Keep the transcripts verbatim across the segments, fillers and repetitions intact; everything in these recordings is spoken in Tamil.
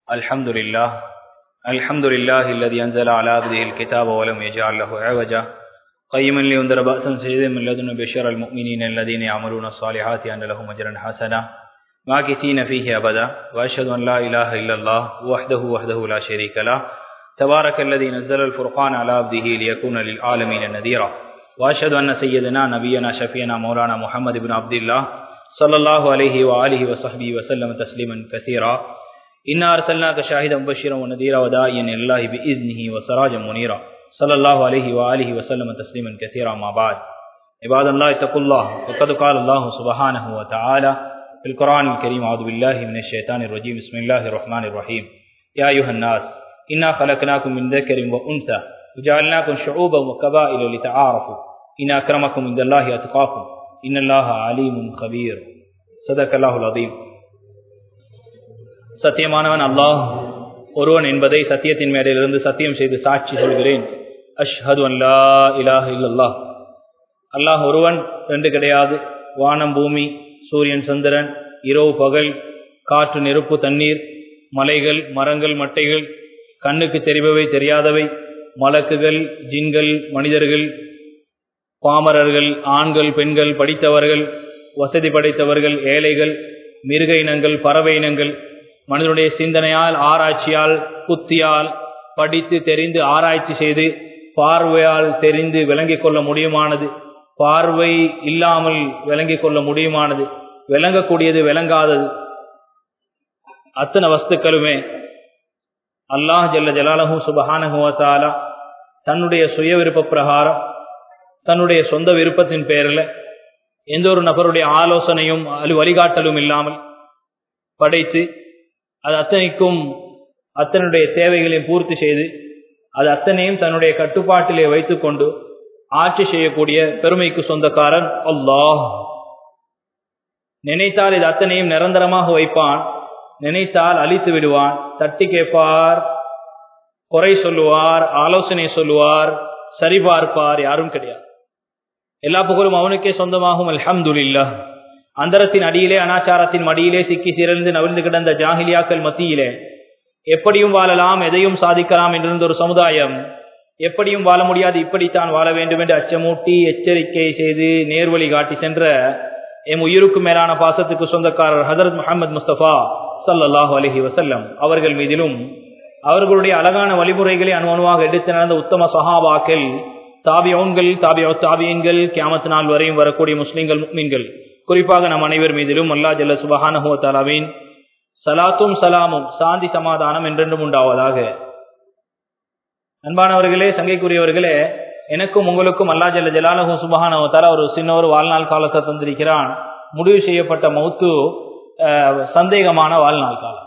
الحمد لله الحمد لله الذي أنزل على عبده الكتاب ولم يجعل له عوجا قيما لينذر بأسا شديدا من لدن بشر المؤمنين الذين يعملون الصالحات أن لهم أجرا حسنا ماكثين فيه أبدا وأشهد أن لا إله إلا الله وحده وحده لا شريك له تبارك الذي نزل الفرقان على عبده ليكون للعالمين نذيرا وأشهد أن سيدنا نبينا شفيعنا مولانا محمد بن عبد الله صلى الله عليه وآله وصحبه وسلم تسليما كثيرا إنا أرسلناك شاهدا مبشرا ونذيرا وداعيا إلى الله بإذنه وسراجا منيرا صلى الله عليه وآله وسلم تسليما كثيرا ما بعد عباد الله اتقوا الله وقد قال الله سبحانه وتعالى في القرآن الكريم أعوذ بالله من الشيطان الرجيم بسم الله الرحمن الرحيم يا أيها الناس إنا خلقناكم من ذكر وأنثى وجعلناكم شعوبا وقبائل لتعارفوا إن أكرمكم عند الله أتقاكم إن الله عليم خبير صدق الله العظيم. சத்தியமானவன் அல்லாஹ் ஒருவன் என்பதை சத்தியத்தின் மேடையிலிருந்து சத்தியம் செய்து சாட்சி சொல்கிறேன். அஷ்ஹது அன் லா இலாஹ இல்லல்லாஹ். அல்லாஹ் ஒருவன், ரெண்டு கிடையாது. வானம் பூமி, சூரியன் சந்திரன், இரவு பகல், காற்று நெருப்பு தண்ணீர், மலைகள் மரங்கள் மட்டைகள், கண்ணுக்கு தெரிபவை தெரியாதவை, மலக்குகள் ஜின்கள் மனிதர்கள், பாமரர்கள் ஆண்கள் பெண்கள், படித்தவர்கள் வசதி படைத்தவர்கள் ஏழைகள், மிருக இனங்கள் பறவை இனங்கள், மனிதனுடைய சிந்தனையால் ஆராய்ச்சியால் புத்தியால் படித்து தெரிந்து ஆராய்ச்சி செய்து பார்வையால் தெரிந்து விளங்கிக் கொள்ள முடியுமானது, பார்வை இல்லாமல் விளங்கிக் கொள்ள முடியுமானது, விளங்கக்கூடியது விளங்காதது அத்தனை வஸ்துக்களுமே அல்லாஹ் ஜல்ல ஜலாலஹு சுப்ஹானஹு வ தஆலா தன்னுடைய சுய விருப்ப பிரகாரம் தன்னுடைய சொந்த விருப்பத்தின் பேரில் எந்த ஒரு நபருடைய ஆலோசனையும் அது வழிகாட்டலும் இல்லாமல் படைத்து அது அத்தனைக்கும் அத்தனுடைய தேவைகளையும் பூர்த்தி செய்து அது அத்தனையும் தன்னுடைய கட்டுப்பாட்டிலே வைத்துக்கொண்டு ஆட்சி செய்யக்கூடிய பெருமைக்கு சொந்தக்காரன் அல்லாஹ். நினைத்தால் இது அத்தனையும் நிரந்தரமாக வைப்பான், நினைத்தால் அழித்து விடுவான். தட்டி கேட்பார், குறை சொல்லுவார், ஆலோசனை சொல்லுவார், சரிபார்ப்பார் யாரும் கிடையாது. எல்லா புகழும் அவனுக்கே சொந்தமாகும். அல்ஹம்துலில்லாஹ். அந்தரத்தின் அடியிலே அனாச்சாரத்தின் மடியிலே சிக்கி சிறந்து நவிழ்ந்து கிடந்த ஜாஹிலியாக்கள் மத்தியிலே எப்படியும் வாழலாம், எதையும் சாதிக்கலாம் என்றிருந்த ஒரு சமுதாயம் எப்படியும் வாழ முடியாது, இப்படித்தான் வாழ வேண்டும் என்று அச்சமூட்டி எச்சரிக்கை செய்து நேர்வழி காட்டி சென்ற எம் உயிருக்கு மேலான பாசத்துக்கு சொந்தக்காரர் ஹஜரத் முஹம்மது முஸ்தபா ஸல்லல்லாஹு அலைஹி வஸல்லம் அவர்கள் மீதிலும் அவர்களுடைய அழகான வழிமுறைகளை அணுவணுவாக எடுத்து நடந்த உத்தம சஹாபாக்கள், தாபிஊன்கள், தாபிஊ தாபியீன்கள், கியாமத் நாள் வரையும் வரக்கூடிய முஸ்லிம்கள் முஃமின்கள், குறிப்பாக நம் அனைவர் மீதிலும் அல்லாஹ் ஜல்ல சுப்ஹானஹு வ தஆலாவின் சலாத்தும் சலாமும் சாந்தி சமாதானம் என்றென்றும் உண்டாவதாக. அன்பானவர்களே, சங்கைக்குரியவர்களே, எனக்கும் உங்களுக்கும் அல்லாஹ் ஜல்ல ஜலாலுஹு சுப்ஹானஹு வ தஆலா ஒரு சின்ன ஒரு வாழ்நாள் காலத்தை தந்திருக்கிறான். முடிவு செய்யப்பட்ட மௌத்து சந்தேகமான வாழ்நாள் காலம்.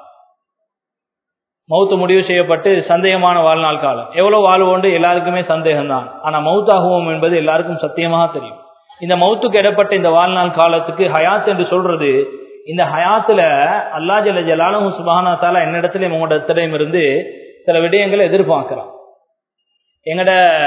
மௌத்து முடிவு செய்யப்பட்டு சந்தேகமான வாழ்நாள் காலம். எவ்வளவு வாழ்வோண்டு எல்லாருக்குமே சந்தேகம்தான். ஆனா மௌத்தாகுவோம் என்பது எல்லாருக்கும் சத்தியமாக தெரியும். இந்த மௌத்துக்கு இடப்பட்ட இந்த வாழ்நாள் காலத்துக்கு ஹயாத் என்று சொல்றது, இந்த ஹயாத்துல அல்லாஹ் ஜல்ல ஜலாலுஹு சுப்ஹானஹு வ தஆலா என்னிடத்திலும் உங்களிடத்திலும் இருந்து சில விடயங்களை எதிர்பார்க்கிறான். எங்கட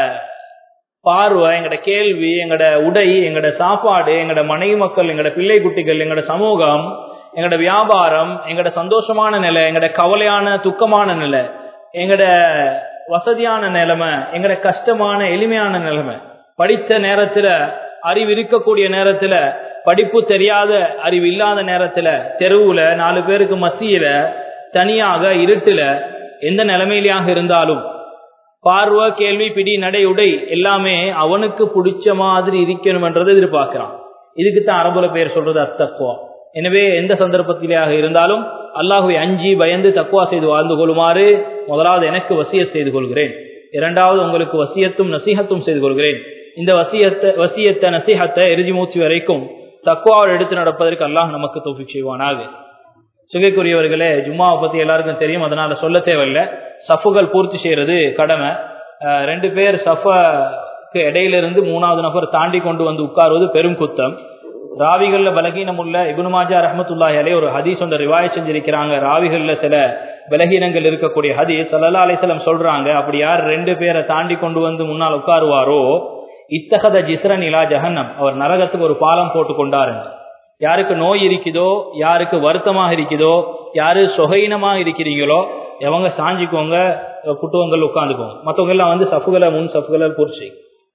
பார்வை, எங்கட கேள்வி, எங்கட உடை, எங்கட சாப்பாடு, எங்கட மனைவி மக்கள், எங்கட பிள்ளை குட்டிகள், எங்கட சமூகம், எங்கட வியாபாரம், எங்கட சந்தோஷமான நிலை, எங்கட கவலையான துக்கமான நிலை, எங்கட வசதியான நிலைமை, எங்கட கஷ்டமான எளிமையான நிலைமை, படித்த நேரத்துல அறிவு இருக்கக்கூடிய நேரத்துல, படிப்பு தெரியாத அறிவு இல்லாத நேரத்துல, தெருவுல நாலு பேருக்கு மத்தியில தனியாக இருட்டுல எந்த நிலைமையிலாக இருந்தாலும் பார்வை கேள்வி பிடி நடை உடை எல்லாமே அவனுக்கு பிடிச்ச மாதிரி இருக்கணும் என்றதை எதிர்பார்க்கிறான். இதுக்குத்தான் அரபுல பேர் சொல்றது அத்தக்வா. எனவே எந்த சந்தர்ப்பத்திலேயாக இருந்தாலும் அல்லாஹ்வை அஞ்சி பயந்து தக்வா செய்து வாழ்ந்து கொள்ளுமாறு முதலாவது எனக்கு வசியத் செய்து கொள்கிறேன். இரண்டாவது உங்களுக்கு வசியத்தும் நசீஹத்தும் செய்து கொள்கிறேன். இந்த வசியத்தை வசியத்தை நசீஹத்தை இறுதி மூச்சு வரைக்கும் தக்வாவை எடுத்து நடப்பதற்கு அல்லாஹ் நமக்கு தௌஃபீக் செய்வானாக. சுகைக்குரியவர்களே, ஜும்மாவை பத்தி எல்லாருக்கும் தெரியும், அதனால சொல்ல தேவையில்லை. சஃபுகள் பூர்த்தி செய்யறது கடமை. ரெண்டு பேர் சஃபுக்கு இடையிலிருந்து மூணாவது நபர் தாண்டி கொண்டு வந்து உட்காருவது பெரும் குத்தம். ராவிகள்ல பலகீனம் உள்ள இப்னு மாஜா ரஹ்மத்துல்லாஹி அலைஹி ஒரு ஹதீஸ் ஒன்று ரிவாயத் செஞ்சிருக்கிறாங்க. ராவிகள்ல சில பலகீனங்கள் இருக்கக்கூடிய ஹதீஸ். ஸல்லல்லாஹு அலைஹி வஸல்லம் சொல்றாங்க, அப்படி யார் ரெண்டு பேரை தாண்டி கொண்டு வந்து முன்னால் உட்காருவாரோ இத்தகத ஜிஸ்ரன் இலா ஜஹன்னம், அவர் நரகத்துக்கு ஒரு பாலம் போட்டு கொண்டாருங்க. யாருக்கு நோய் இருக்குதோ, யாருக்கு வருத்தமாக இருக்குதோ, யாரு சொகைனமாக இருக்கிறீங்களோ எவங்க சாஞ்சிக்கோங்க, குட்டுவங்கள் உட்காந்துக்கோங்க, மற்றவங்க எல்லாம் வந்து சஃபுகளை முன் சஃபுகளை பூர்த்தி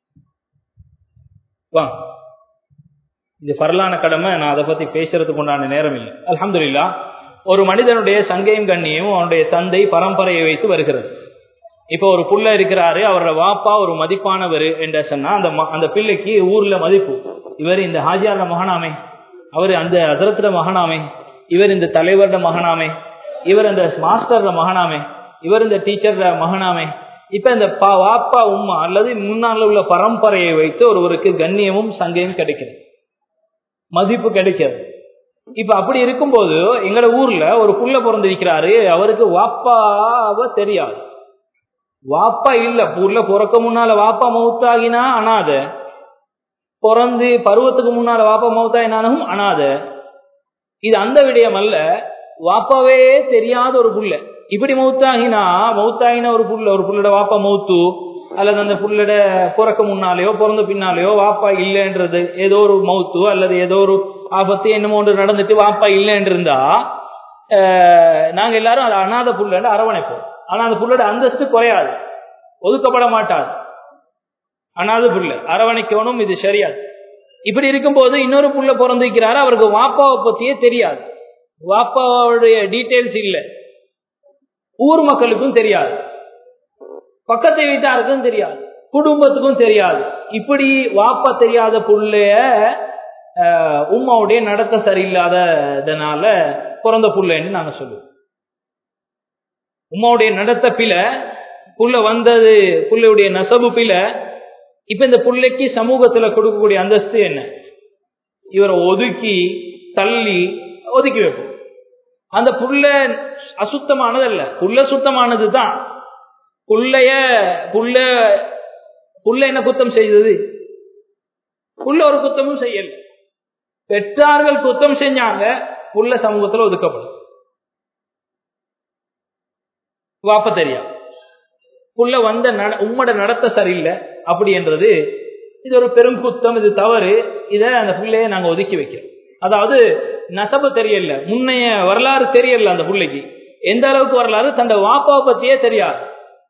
வா. இது பரலான கடமை. நான் அதை பத்தி பேசுறதுக்கு உண்டான நேரம் இல்லை. அல்ஹம்துலில்லாஹ். ஒரு மனிதனுடைய சங்கையும் கண்ணியும் அவனுடைய தந்தை பரம்பரையை வைத்து வருகிறது. இப்போ ஒரு புள்ள இருக்கிறாரு, அவரோட வாப்பா ஒரு மதிப்பானவர் என்று சொன்னா அந்த அந்த பிள்ளைக்கு ஊர்ல மதிப்பு. இவர் இந்த ஹாஜியார மகனாமே, அவர் அந்த ஹஜரத்துல மகனாமே, இவர் இந்த தலைவரோட மகனாமே, இவர் இந்த மாஸ்டர் மகனாமே, இவர் இந்த டீச்சர் மகனாமே. இப்ப இந்த வாப்பா உம்மா அல்லது முன்னால் உள்ள பரம்பரையை வைத்து ஒருவருக்கு கண்ணியமும் சங்கையும் கிடைக்கிறது, மதிப்பு கிடைக்கிறது. இப்ப அப்படி இருக்கும்போது எங்கட ஊர்ல ஒரு புள்ள பிறந்திருக்கிறாரு, அவருக்கு வாப்பாவ தெரியாது, வாப்பா இல்ல. புள்ள பிறக்க முன்னால வாப்பா மௌத்தாகினா அனாத, பிறந்து பருவத்துக்கு முன்னால வாப்பா மௌத்தாகினாலும் அனாத. இது அந்த விடயம் அல்ல. வாப்பாவே தெரியாத ஒரு புள்ள இப்படி மௌத்தாகினா, மௌத்தாகினா ஒரு புள்ள, ஒரு புள்ளோட வாப்பா மௌத்து அல்லது அந்த புள்ளோட பிறக்க முன்னாலேயோ பிறந்த பின்னாலேயோ வாப்பா இல்லைன்றது ஏதோ ஒரு மௌத்து அல்லது ஏதோ ஒரு ஆபத்து என்னமோ ஒன்று நடந்துட்டு வாப்பா இல்லைன்னு இருந்தா நாங்க எல்லாரும் அதை அனாத புள்ளன்னு அரவணைப்போம். ஆனா அந்த புள்ளோட அந்தஸ்து குறையாது, ஒதுக்கப்பட மாட்டாது. அனாத புள்ள அரவணைக்கணும், இது சரியாது. இப்படி இருக்கும்போது இன்னொரு புள்ள பிறந்திருக்கிறாரு, அவருக்கு வாப்பாவை பத்தியே தெரியாது, வாப்பாவுடைய டீட்டெயில்ஸ் இல்லை, ஊர் மக்களுக்கும் தெரியாது, பக்கத்தை வீட்டாருக்கும் தெரியாது, குடும்பத்துக்கும் தெரியாது. இப்படி வாப்பா தெரியாத புள்ளைய உம்மாவுடைய நடத்த சரியில்லாததுனால பிறந்த புள்ளைன்னு நாங்க சொல்லுவோம். உம்மாவுடைய நடத்த பிழை, புள்ள வந்தது புள்ளையுடைய நசபு பிழை. இப்ப இந்த புள்ளைக்கு சமூகத்துல கொடுக்கக்கூடிய அந்தஸ்து என்ன? இவரை ஒதுக்கி தள்ளி ஒதுக்கி வைப்போம். அந்த புள்ள அசுத்தமானதல்ல, புள்ள சுத்தமானது தான். புள்ளைய புள்ள புள்ள என்ன குத்தம் செய்தது? புள்ள ஒரு குத்தமும் செய்யல. பெற்றார்கள் குத்தம் செஞ்சாங்க, புள்ள சமூகத்துல ஒதுக்கப்படும். வாப்ப தெரியா, புள்ள வந்த உம்மட நடத்த சரியில்லை அப்படி என்றது இது ஒரு பெரும் குத்தம், இது தவறு. இத அந்த புள்ளைய நாங்க ஒதுக்கி வைக்கிறோம். அதாவது நசபு தெரியல, முன்னைய வரலாறு தெரியல. அந்த புள்ளைக்கு எந்த அளவுக்கு வரலாறு, தந்த வாப்பாவை பத்தியே தெரியாது,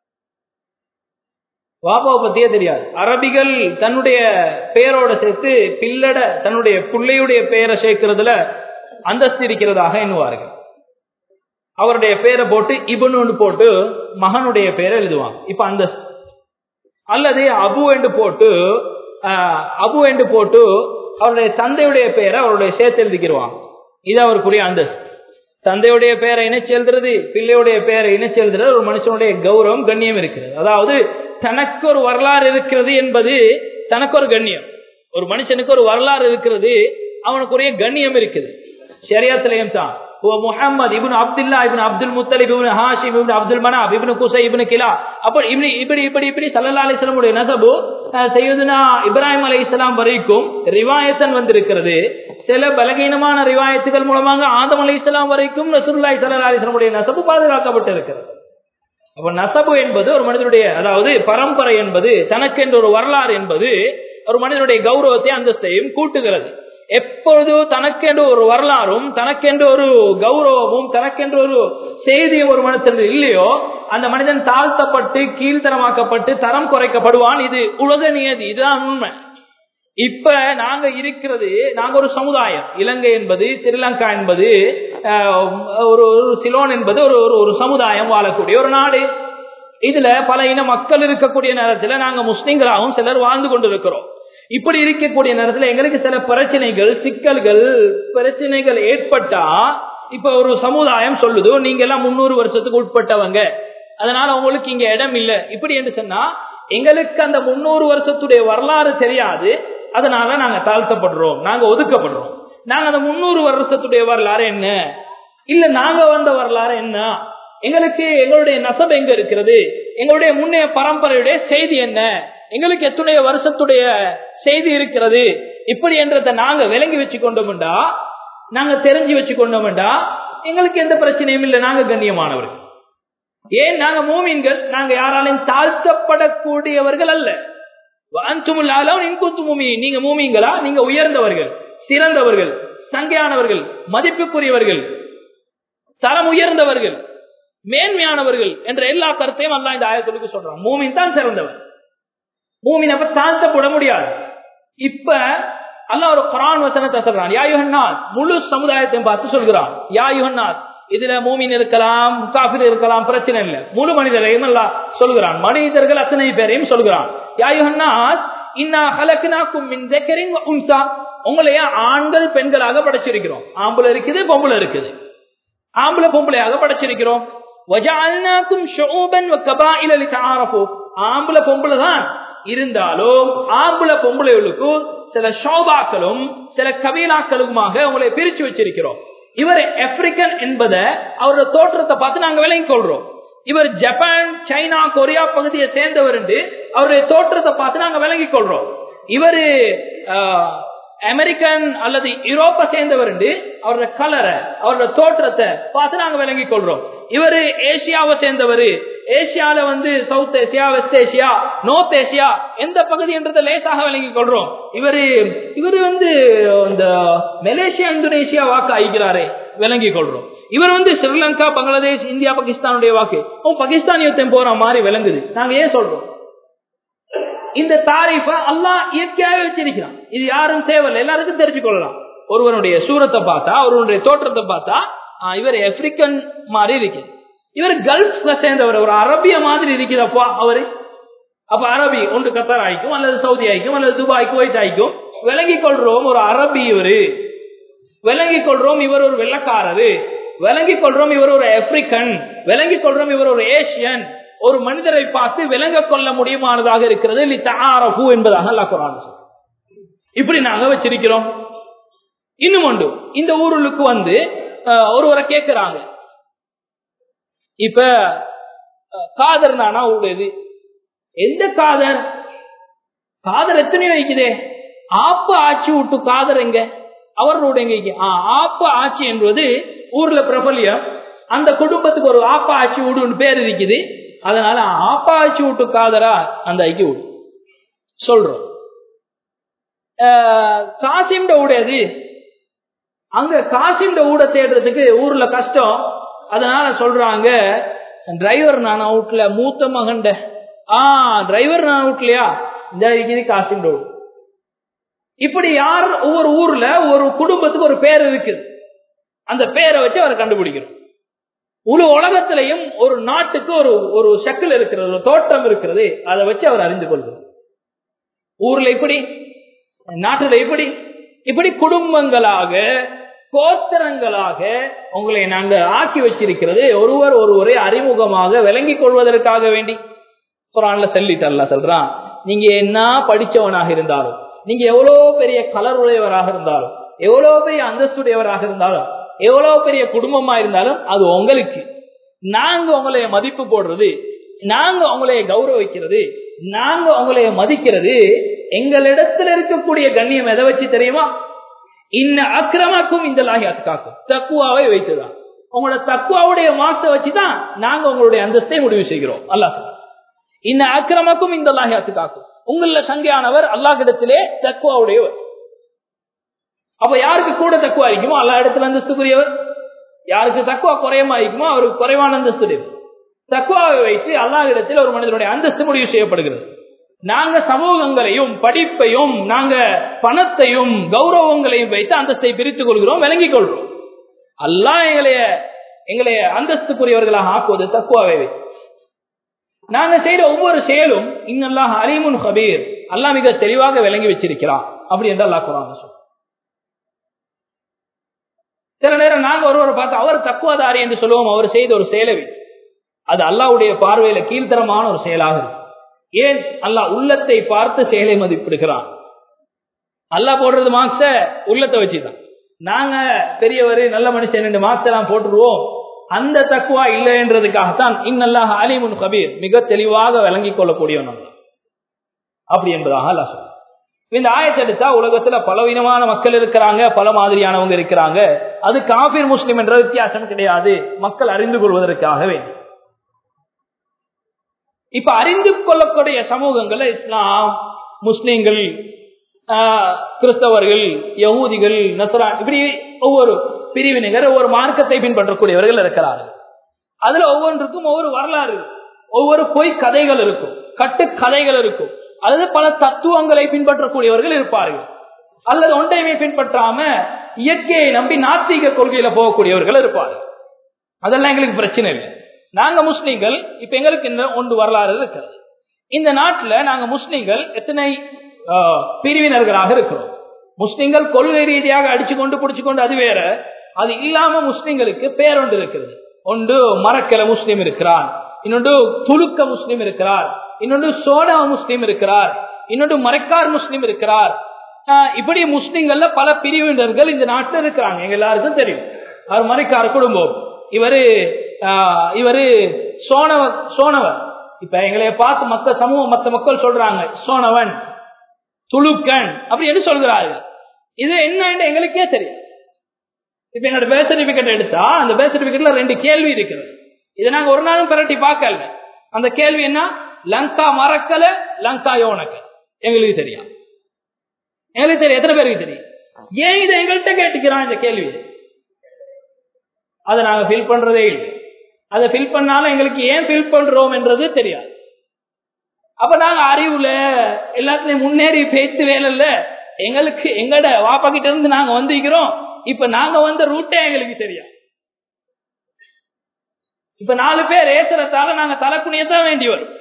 வாப்பாவை பத்தியே தெரியாது. அரபிகள் தன்னுடைய பெயரோட சேர்த்து பிள்ளட தன்னுடைய பிள்ளையுடைய பெயரை சேர்க்கிறதுல அந்தஸ்து இருக்கிறதாக எண்ணுவார்கள். அவருடைய பெயரை போட்டு இபுன்னு போட்டு மகனுடைய பெயரை எழுதுவாங்க. இப்ப அந்தஸ்து. அல்லது அபு என்று போட்டு அபு என்று போட்டு அவருடைய தந்தையுடைய பெயரை அவருடைய சேர்த்து எழுதிக்கிடுவாங்க. இது அவருக்குரிய அந்தஸ்து. தந்தையுடைய பெயரை இணைச்சு எழுதுறது, பிள்ளையுடைய பெயரை இணைச்சு எழுதுறது ஒரு மனுஷனுடைய கௌரவம், கண்ணியம் இருக்கிறது. அதாவது தனக்கு ஒரு வரலாறு இருக்கிறது என்பது தனக்கு ஒரு கண்ணியம். ஒரு மனுஷனுக்கு ஒரு வரலாறு இருக்கிறது, அவனுக்குரிய கண்ணியம் இருக்குது. ஷரியத்திலையும் தான் முஹம்மது இப்னு அப்துல்லா இப்னு அப்துல் முத்தலிப் இப்னு ஹாஷிம் இப்னு அப்துல் மனாப் இப்னு குஸை இப்னு கிலா அப்படி இப்படி இப்படி இப்படி இப்படி ஸல்லல்லாஹு அலைஹி வஸல்லம் உடைய நஸபு சய்யிதுனா இப்ராஹிம் அலைஹிஸ்ஸலாம் வரைக்கும் ரிவாயத்தன் வந்திருக்கிறது. சில பலகீனமான ரிவாயத்துகள் மூலமாக ஆதம் அலைஹிஸ்ஸலாம் வரைக்கும் ரசூலுல்லாஹி ஸல்லல்லாஹு அலைஹி வஸல்லம் உடைய நஸபு பாதுகாக்கப்பட்டிருக்கிறது. அப்ப நஸபு என்பது ஒரு மனிதனுடைய, அதாவது பரம்பரை என்பது, தனக்கென்று ஒரு வரலாறு என்பது ஒரு மனிதனுடைய கௌரவத்தை அந்தஸ்தையும் கூட்டுகிறது. எப்பொழுது தனக்கென்று ஒரு வரலாறும் தனக்கென்று ஒரு கௌரவமும் தனக்கென்று ஒரு செய்தியும் ஒரு மனிதன் இல்லையோ, அந்த மனிதன் தாழ்த்தப்பட்டு கீழ்த்தரமாக்கப்பட்டு தரம் குறைக்கப்படுவான். இது உலக நியதி, இதுதான் உண்மை. இப்ப நாங்க இருக்கிறது, நாங்க ஒரு சமுதாயம். இலங்கை என்பது, ஸ்ரீலங்கா என்பது, ஒரு சிலோன் என்பது ஒரு ஒரு சமுதாயம் வாழக்கூடிய ஒரு நாடு. இதுல பல இன மக்கள் இருக்கக்கூடிய நேரத்தில் நாங்க முஸ்லிம்களாகவும் சிலர் வாழ்ந்து கொண்டிருக்கிறோம். இப்படி இருக்கக்கூடிய நேரத்தில் எங்களுக்கு சில பிரச்சனைகள், சிக்கல்கள், பிரச்சனைகள் ஏற்பட்டா இப்ப ஒரு சமுதாயம் சொல்லுது, நீங்க எல்லாம் முன்னூறு வருஷத்துக்கு உட்பட்டவங்க, அதனால உங்களுக்கு இங்க இடம் இல்லை இப்படி என்று சொன்னா, எங்களுக்கு அந்த முன்னூறு வருஷத்துடைய வரலாறு தெரியாது, அதனால நாங்க தாழ்த்தப்படுறோம், நாங்க ஒதுக்கப்படுறோம். நாங்க அந்த முன்னூறு வருஷத்துடைய வரலாறு என்ன, இல்ல நாங்க வந்த வரலாறு என்ன, எங்களுக்கு எங்களுடைய நசபு எங்க இருக்கிறது, எங்களுடைய முன்னைய பரம்பரையுடைய செய்தி என்ன, எங்களுக்கு எத்தனைய வருஷத்துடைய செய்தி இருக்கிறது, இப்படி என்றதை நாங்க விளங்கி வச்சு கொண்டோம்டா, நாங்க தெரிஞ்சு வச்சு கொண்டோம்டா, எங்களுக்கு எந்த பிரச்சனையும் இல்லை, நாங்க கண்ணியமானவர்கள். ஏன் நாங்க மூமின்கள், நாங்க யாராலையும் தாழ்த்தப்படக்கூடியவர்கள் அல்ல. நீங்க மூமிங்களா, நீங்க உயர்ந்தவர்கள், சிறந்தவர்கள், சங்கையானவர்கள், மதிப்புக்குரியவர்கள், தரம் உயர்ந்தவர்கள். மேன்மையானவர்கள் என்ற எல்லா கருத்தையும் அல்லாஹ் இந்த ஆயத்துக்கு சொல்றான். மூமின் தான் சிறந்தவர், மூமின் அப்ப தாழ்த்தப்பட முடியாது. இப்ப அல்லாஹ் ஒரு குர்ஆன் வசனத்தை சொல்றான், யா யுஹன்னாஸ், முழு சமுதாயத்தையும் பார்த்து சொல்கிறான், யா யுஹன்னாஸ். இதுல மூமின் இருக்கலாம், காஃபிர் இருக்கலாம், பிரச்சனை இல்லை. முழு மனிதரையும் அல்லாஹ் சொல்கிறான், மனிதர்கள் அத்தனை பேரையும் சொல்கிறான். யா யுஹன்னாஸ் இன்னா ஹலக்னாக்கும் மின் ذكرٍ وأنثى, உங்களைய ஆண்கள் பெண்களாக படைச்சிருக்கிறோம். ஆம்பளை இருக்குது, பொம்பளை இருக்குது. ஆம்பளை பொம்பளையாக படைச்சிருக்கிறோம். வஜஅல்னாக்கும் ஷுஊபன் வகபாயில லிதஆரஃபு, ஆம்பளை பொம்பளை தான் இருந்தாலும் ஆம்பளை பொம்பளைகளுக்கு சில ஷோபாக்களும் சில கபீலாக்களுமாக உங்களை பிரிச்சு வச்சிருக்கிறோம். இவர் ஆப்பிரிக்கன் என்பதை அவரோட தோற்றத்தை பார்த்து நாங்க விளங்கிக் கொள்றோம். இவர் ஜப்பான், சைனா, கொரியா பகுதியை சேர்ந்தவர் என்று அவருடைய தோற்றத்தை பார்த்து நாங்க விளங்கிக் கொள்றோம். இவர் அமெரிக்கன் அல்லது யூரோப்பை சேர்ந்தவர் என்று அவரோட கலரை, அவரோட தோற்றத்தை பார்த்து நாங்க விளங்கிக் கொள்றோம். இவரு ஏசியாவை சேர்ந்தவர், ஏசியால வந்து south Asia, west Asia, north Asia எந்த பகுதி என்றதை லேசாக விளங்கிக் கொள்றோம். இவரு இவரு வந்து இந்த மலேசியா, இந்தோனேசியா வாக்கு ஆகிக்கிறாரே விளங்கிக் கொள்றோம். இவர் வந்து ஸ்ரீலங்கா, பங்களாதேஷ், இந்தியா, பாகிஸ்தானுடைய வாக்கு பாகிஸ்தானியத்தையும் போற மாதிரி விளங்குது. நாங்க ஏன் சொல்றோம்? இந்த தாரீஃப அல்லாஹ் இயற்கையாக வச்சிருக்கிறான். இது யாரும் தேவையில்லை, எல்லாருக்கும் தெரிஞ்சு கொள்ளலாம். ஒருவனுடைய சூரத்தை பார்த்தா, ஒருவனுடைய தோற்றத்தை பார்த்தா இவர் ஆப்பிரிக்கன் மாதிரி இருக்குது, இவர் கல்ஃப்ல சேர்ந்தவர், ஒரு அரபிய மாதிரி இருக்குதப்பா அவரு. அப்ப அரபி ஒன்று கத்தார் ஆயிக்கும், அல்லது சவுதி ஆயிக்கும், அல்லது துபாய், குவைத் ஆயிக்கும். விளங்கிக் கொள்றோம் ஒரு அரபி இவரு, விளங்கிக் கொள்றோம் இவர் ஒரு வெள்ளக்காரரு, விளங்கிக் கொள்றோம் இவர் ஒரு ஆப்பிரிக்கன், விளங்கிக் கொள்றோம் இவர் ஒரு ஏசியன். ஒரு மனிதரை பார்த்து விளங்க கொள்ள முடியுமானதாக இருக்கிறது லிதஆரஃபு என்பதாக அல்லாஹ் குர்ஆன் சொல்றான். இப்படி நாங்க வச்சிருக்கிறோம். இன்னும் ஒன்று, இந்த ஊருக்கு வந்து ஒருவரை கேட்கிறாங்க, இப்ப காதர் நானா உடையது, எந்த காதர்? காதர் எத்தனையோ இருக்குதே, ஆப்ப ஆட்சி விட்டு காதர் எங்க? அவர்களுடைய ஆப்ப ஆட்சி என்பது ஊர்ல பிரபலியம். அந்த குடும்பத்துக்கு ஒரு ஆப்பா ஆட்சி விடுன்னு பேர் இருக்குது. அதனால ஆப்பா ஆட்சி விட்டு காதரா அந்த ஐக்கிய விடு சொல்றோம். காசிம்ட உடையது, அங்க காசிம்ட ஊட தேடுறதுக்கு ஊர்ல கஷ்டம். அதனால சொல்றாங்க டிரைவர் நான் அவுட்ல, மூத்த மகண்ட ஆஹ் டிரைவர் நான் அவுட்லையா, இந்த இருக்குது காசிம்ட ஊடு. இப்படி யார் ஒவ்வொரு ஊர்ல ஒரு குடும்பத்துக்கு ஒரு பேர் இருக்குது, அந்த பேரை வச்சு அவரை கண்டுபிடிக்கணும். முழு உலகத்திலையும் ஒரு நாட்டுக்கு ஒரு ஒரு ஷக்கில் இருக்கிறது, ஒரு தோட்டம் இருக்கிறது, அதை வச்சு அவர் அறிந்து கொள்கிறார். ஊர்ல இப்படி, நாட்டுல இப்படி, இப்படி குடும்பங்களாக கோத்திரங்களாக உங்களை நாங்க ஆக்கி வச்சிருக்கிறது ஒருவர் ஒருவரை அறிமுகமாக விளங்கிக் கொள்வதற்காக வேண்டி. குர்ஆன்ல சொல்லிட்டு அல்லாஹ் சொல்றான், நீங்க என்ன படிச்சவனாக இருந்தாலும், நீங்க எவ்வளவு பெரிய கலர் உடையவராக இருந்தாலும், எவ்வளவு பெரிய அந்தஸ்துடையவராக இருந்தாலும், எவ்வளவு பெரிய குடும்பமா இருந்தாலும் அது உங்களுக்கு. நாங்க உங்களைய மதிப்பு போடுறது, நாங்க உங்களைய கௌரவிக்கிறது, நாங்க உங்களைய மதிக்கிறது எங்களிடத்தில் இருக்கக்கூடிய கண்ணியம் எதை வச்சு தெரியுமா? இன்ன அக்கிரமக்கும் இந்த லாகியாத்துக்காக்கும், தக்குவாவை வைத்துதான். உங்களோட தக்குவாவுடைய மாச வச்சுதான் நாங்க உங்களுடைய அந்தஸ்தை முடிவு செய்கிறோம். அல்லாஹ் இன்ன அக்கிரமக்கும் இந்த லாகியாத்துக்காக்கும், உங்கள சங்கையானவர் அல்லாஹ்விடத்திலே தக்குவாவுடையவர். அப்ப யாருக்கு கூட தக்குவா இருக்குமோ அல்லாஹ் இடத்துல அந்தஸ்துக்குரியவர், யாருக்கு தக்குவா குறையமா இருக்குமோ அவருக்கு குறைவான அந்தஸ்துடையவர். தக்குவாவை வைத்து அல்லாஹ் இடத்தில் ஒரு மனிதனுடைய அந்தஸ்து முடிவு செய்யப்படுகிறது. நாங்க சமூகங்களையும் படிப்பையும் நாங்க பணத்தையும் கௌரவங்களையும் வைத்து அந்தஸ்தை பிரித்துக் கொள்கிறோம், விளங்கிக் கொள்கிறோம். அல்லாஹ் எங்களைய எங்களைய அந்தஸ்துக்குரியவர்களாக ஆக்குவது தக்குவாவை வைத்து. நாங்க செய்யற ஒவ்வொரு செயலும் இன்னல்லாஹ் அலீமுன் கபீர், அல்லாஹ் மிக தெளிவாக விளங்கி வச்சிருக்கிறான் அப்படி என்று அல்லாஹ் குர்ஆன்ல சொல்றான். சில நேரம் நாங்க ஒருவரை பார்த்து அவர் தக்குவாதாரி என்று சொல்லுவோம், அவர் செய்த ஒரு செயலை வைத்து. அது அல்லாஹ்வுடைய பார்வையில கீழ்த்தரமான ஒரு செயலாக இருக்கு. ஏன்? அல்லாஹ் உள்ளத்தை பார்த்து செயலை மதிப்பிடுகிறான். அல்லாஹ் போடுறது மார்க்ஸ உள்ளத்தை வச்சுதான். நாங்க பெரியவர் நல்ல மனுஷன் என்று மார்க்ஸ் எல்லாம் போட்டுருவோம். அந்த தக்குவா இல்லை என்றதுக்காகத்தான் இன்னல்லாஹ் அலீமுன் கபீர், மிக தெளிவாக விளங்கிக் கொள்ளக்கூடியவன் அப்படி என்பதாக அல்லாஹ் சொல்றான். இந்த ஆயத்தை எடுத்தா உலகத்துல பலவீனமான மக்கள் இருக்கிறாங்க, பல மாதிரியானவங்க இருக்கிறாங்க. அது காஃபிர் முஸ்லிம் என்ற வித்தியாசம் கிடையாது, மக்கள் அறிந்து கொள்வதற்காக வேண்டும். இப்ப அறிந்து கொள்ளக்கூடிய சமூகங்கள் இஸ்லாம், முஸ்லிம்கள், கிறிஸ்தவர்கள், யகூதிகள், நஸ்ரான், இப்படி ஒவ்வொரு பிரிவினர் ஒவ்வொரு மார்க்கத்தை பின்பற்றக்கூடியவர்கள் இருக்கிறார்கள். அதுல ஒவ்வொன்றுக்கும் ஒவ்வொரு வரலாறு இருக்கும், ஒவ்வொரு பொய் கதைகள் இருக்கும், கட்டு கதைகள் இருக்கும், அல்லது பல தத்துவங்களை பின்பற்றக்கூடியவர்கள் இருப்பார்கள், அல்லது ஒன்றையுமே பின்பற்றாம இயற்கையை நம்பி நாத்திக கொள்கையில போகக்கூடியவர்கள் இருப்பார்கள். அதெல்லாம் எங்களுக்கு பிரச்சனை இல்லை. நாங்க முஸ்லிம்கள் இப்ப எங்களுக்கு இந்த ஒன்று வரலாறு இருக்கிறது. இந்த நாட்டில் நாங்க முஸ்லிம்கள் எத்தனை பிரிவினர்களாக இருக்கிறோம். முஸ்லிம்கள் கொள்கை ரீதியாக அடிச்சு கொண்டு பிடிச்சு கொண்டு அது வேற. அது இல்லாம முஸ்லிம்களுக்கு பேரொன்று இருக்கிறது. ஒன்று மரக்கல முஸ்லீம் இருக்கிறார், இன்னொன்று துலுக்க முஸ்லீம் இருக்கிறார், இன்னொன்று சோனா முஸ்லீம் இருக்கிறார், இன்னொன்று மரைக்கார் முஸ்லீம் இருக்கிறார். இப்படி முஸ்லிம்கள்ல பல பிரிவினர்கள் இந்த நாட்டில் இருக்கிறாங்க. எங்க எல்லாருக்கும் தெரியும். அவர் மரைக்கார் குடும்பம், இவரு இவரு சோனவர் சோனவர் இப்ப எங்களைய பார்த்து மத்த சமூகம் மத்த மக்கள் சொல்றாங்க சோனவன் துலுக்கன் அப்படி என்று சொல்கிறார்கள். இது என்ன எங்களுக்கே தெரியும். இப்ப என்னோட பேர் சர்டிபிகேட் எடுத்தா அந்த பேர் சர்டிபிகேட்ல ரெண்டு கேள்வி இருக்கிறது. இதை நாங்க ஒரு நாளும் பரட்டி பார்க்கல. அந்த கேள்வி என்ன? லங்கா மறக்கல லங்கா யோனக்க. எங்களுக்கு தெரியும், எங்களுக்கு தெரியும். எத்தனை பேருக்கு தெரியும்? ஏன் இதை எங்கள்கிட்ட கேட்டுக்கிறான் இந்த கேள்வி? அதை நாங்க ஃபில் பண்றதே இல்லை. அதை ஃபில் பண்ணாலும் எங்களுக்கு ஏன் ஃபில் பண்றோம் என்றது தெரியாது. அப்ப நாங்க அறிவுல எல்லாத்துலயும் முன்னேறி பேச்சு வேலையில எங்களுக்கு எங்கட வாப்பா கிட்ட இருந்து நாங்க வந்திருக்கிறோம். இப்ப நாங்க வந்த ரூட்டே எங்களுக்கு தெரியாது. இப்ப நாலு பேர் ஏசுறதால நாங்க தலைக்குனியத்தான் வேண்டி வரும்.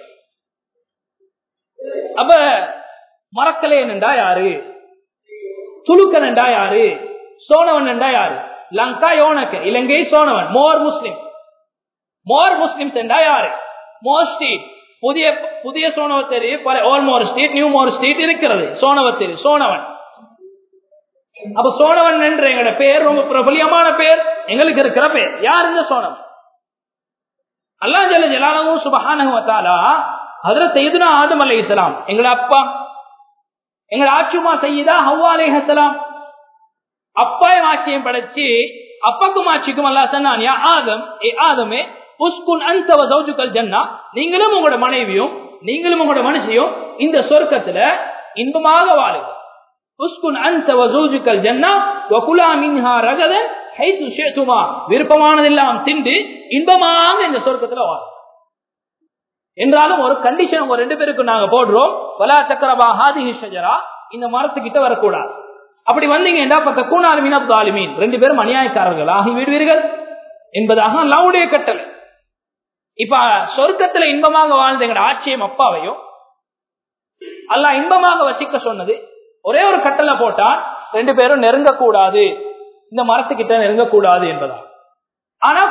அப்ப மறக்கலேன் என்றா யாரு, துலுக்கன் என்றா யாரு, சோனவன் என்றா யாரு? லங்கா யோனக்க இலங்கை சோனவன் மோர் முஸ்லிம் மோர் முஸ்லிம்ஸ் என்றா யாரு? மோர் ஸ்ட்ரீட் புதிய புதிய Sonavatheri Old Moor Street New Moor Street இருக்கிறது. சோனவத்தேரி சோனவன். அப்ப சோனவன் என்ற எங்களோட பேர் ரொம்ப பிரபலியமான பேர், எங்களுக்கு இருக்கிற பேர். யார் இந்த சோனவன்? அல்லாஹ் ஜல்ல ஜலாலுஹு சுப்ஹானஹு வ தஆலா ஹஜ்ரத் சையதுனா ஆதம் அலைஹிஸ்ஸலாம் எங்களோட அப்பா, எங்களோட ஆச்சுமா சையதா ஹவ்வா அலைஹிஸ்ஸலாம் அப்பாய் ஆட்சியம் படைச்சு அப்பாக்கும் ஆட்சிக்கும் அல்லாஹ் சொன்னான், யா ஆதம், ஏ ஆதமே, உஸ்குன் அன்த வ ஜௌஜுகல் ஜன்னா, நீங்களும் உங்களோட மனைவியும் நீங்களும் உங்களோட மனுஷியும் இந்த சொர்க்கத்துல இன்பமாக வாழுங்க. உஸ்குன் அன்த வ ஜௌஜுகல் ஜன்னா வ குலா மின்ஹா ரகதன் ஹைது ஷிஅதுமா, விருப்பமானதெல்லாம் தின்று இன்பமாக இந்த சொர்க்கத்துல வாழுங்க. என்றாலும் ஒரு கண்டிஷன் ஒரு ரெண்டு பேருக்கு நாங்க போடுறோம், வலா தக்ரபா ஹாதிஹி ஷஜரா, இந்த மரத்துக்கிட்ட வரக்கூடாது. அப்படி வந்தீங்கன்னா பத்தக்கூனாலு மினல் ஸாலிமீன், ரெண்டு பேரும் அநியாயக்காரர்கள் ஆகி விடுவீர்கள் என்பதாக அல்லாஹ்வுடைய கட்டளை. இப்ப சொர்க்கத்துல இன்பமாக வாழ்ந்த எங்க ஆட்சியம் அப்பாவையும் அல்லாஹ் இன்பமாக வசிக்க சொன்னது ஒரே ஒரு கட்டளை போட்டா, ரெண்டு பேரும் நெருங்கக்கூடாது, இந்த மரத்துக்கிட்ட நெருங்கக்கூடாது என்பதா. ஆனா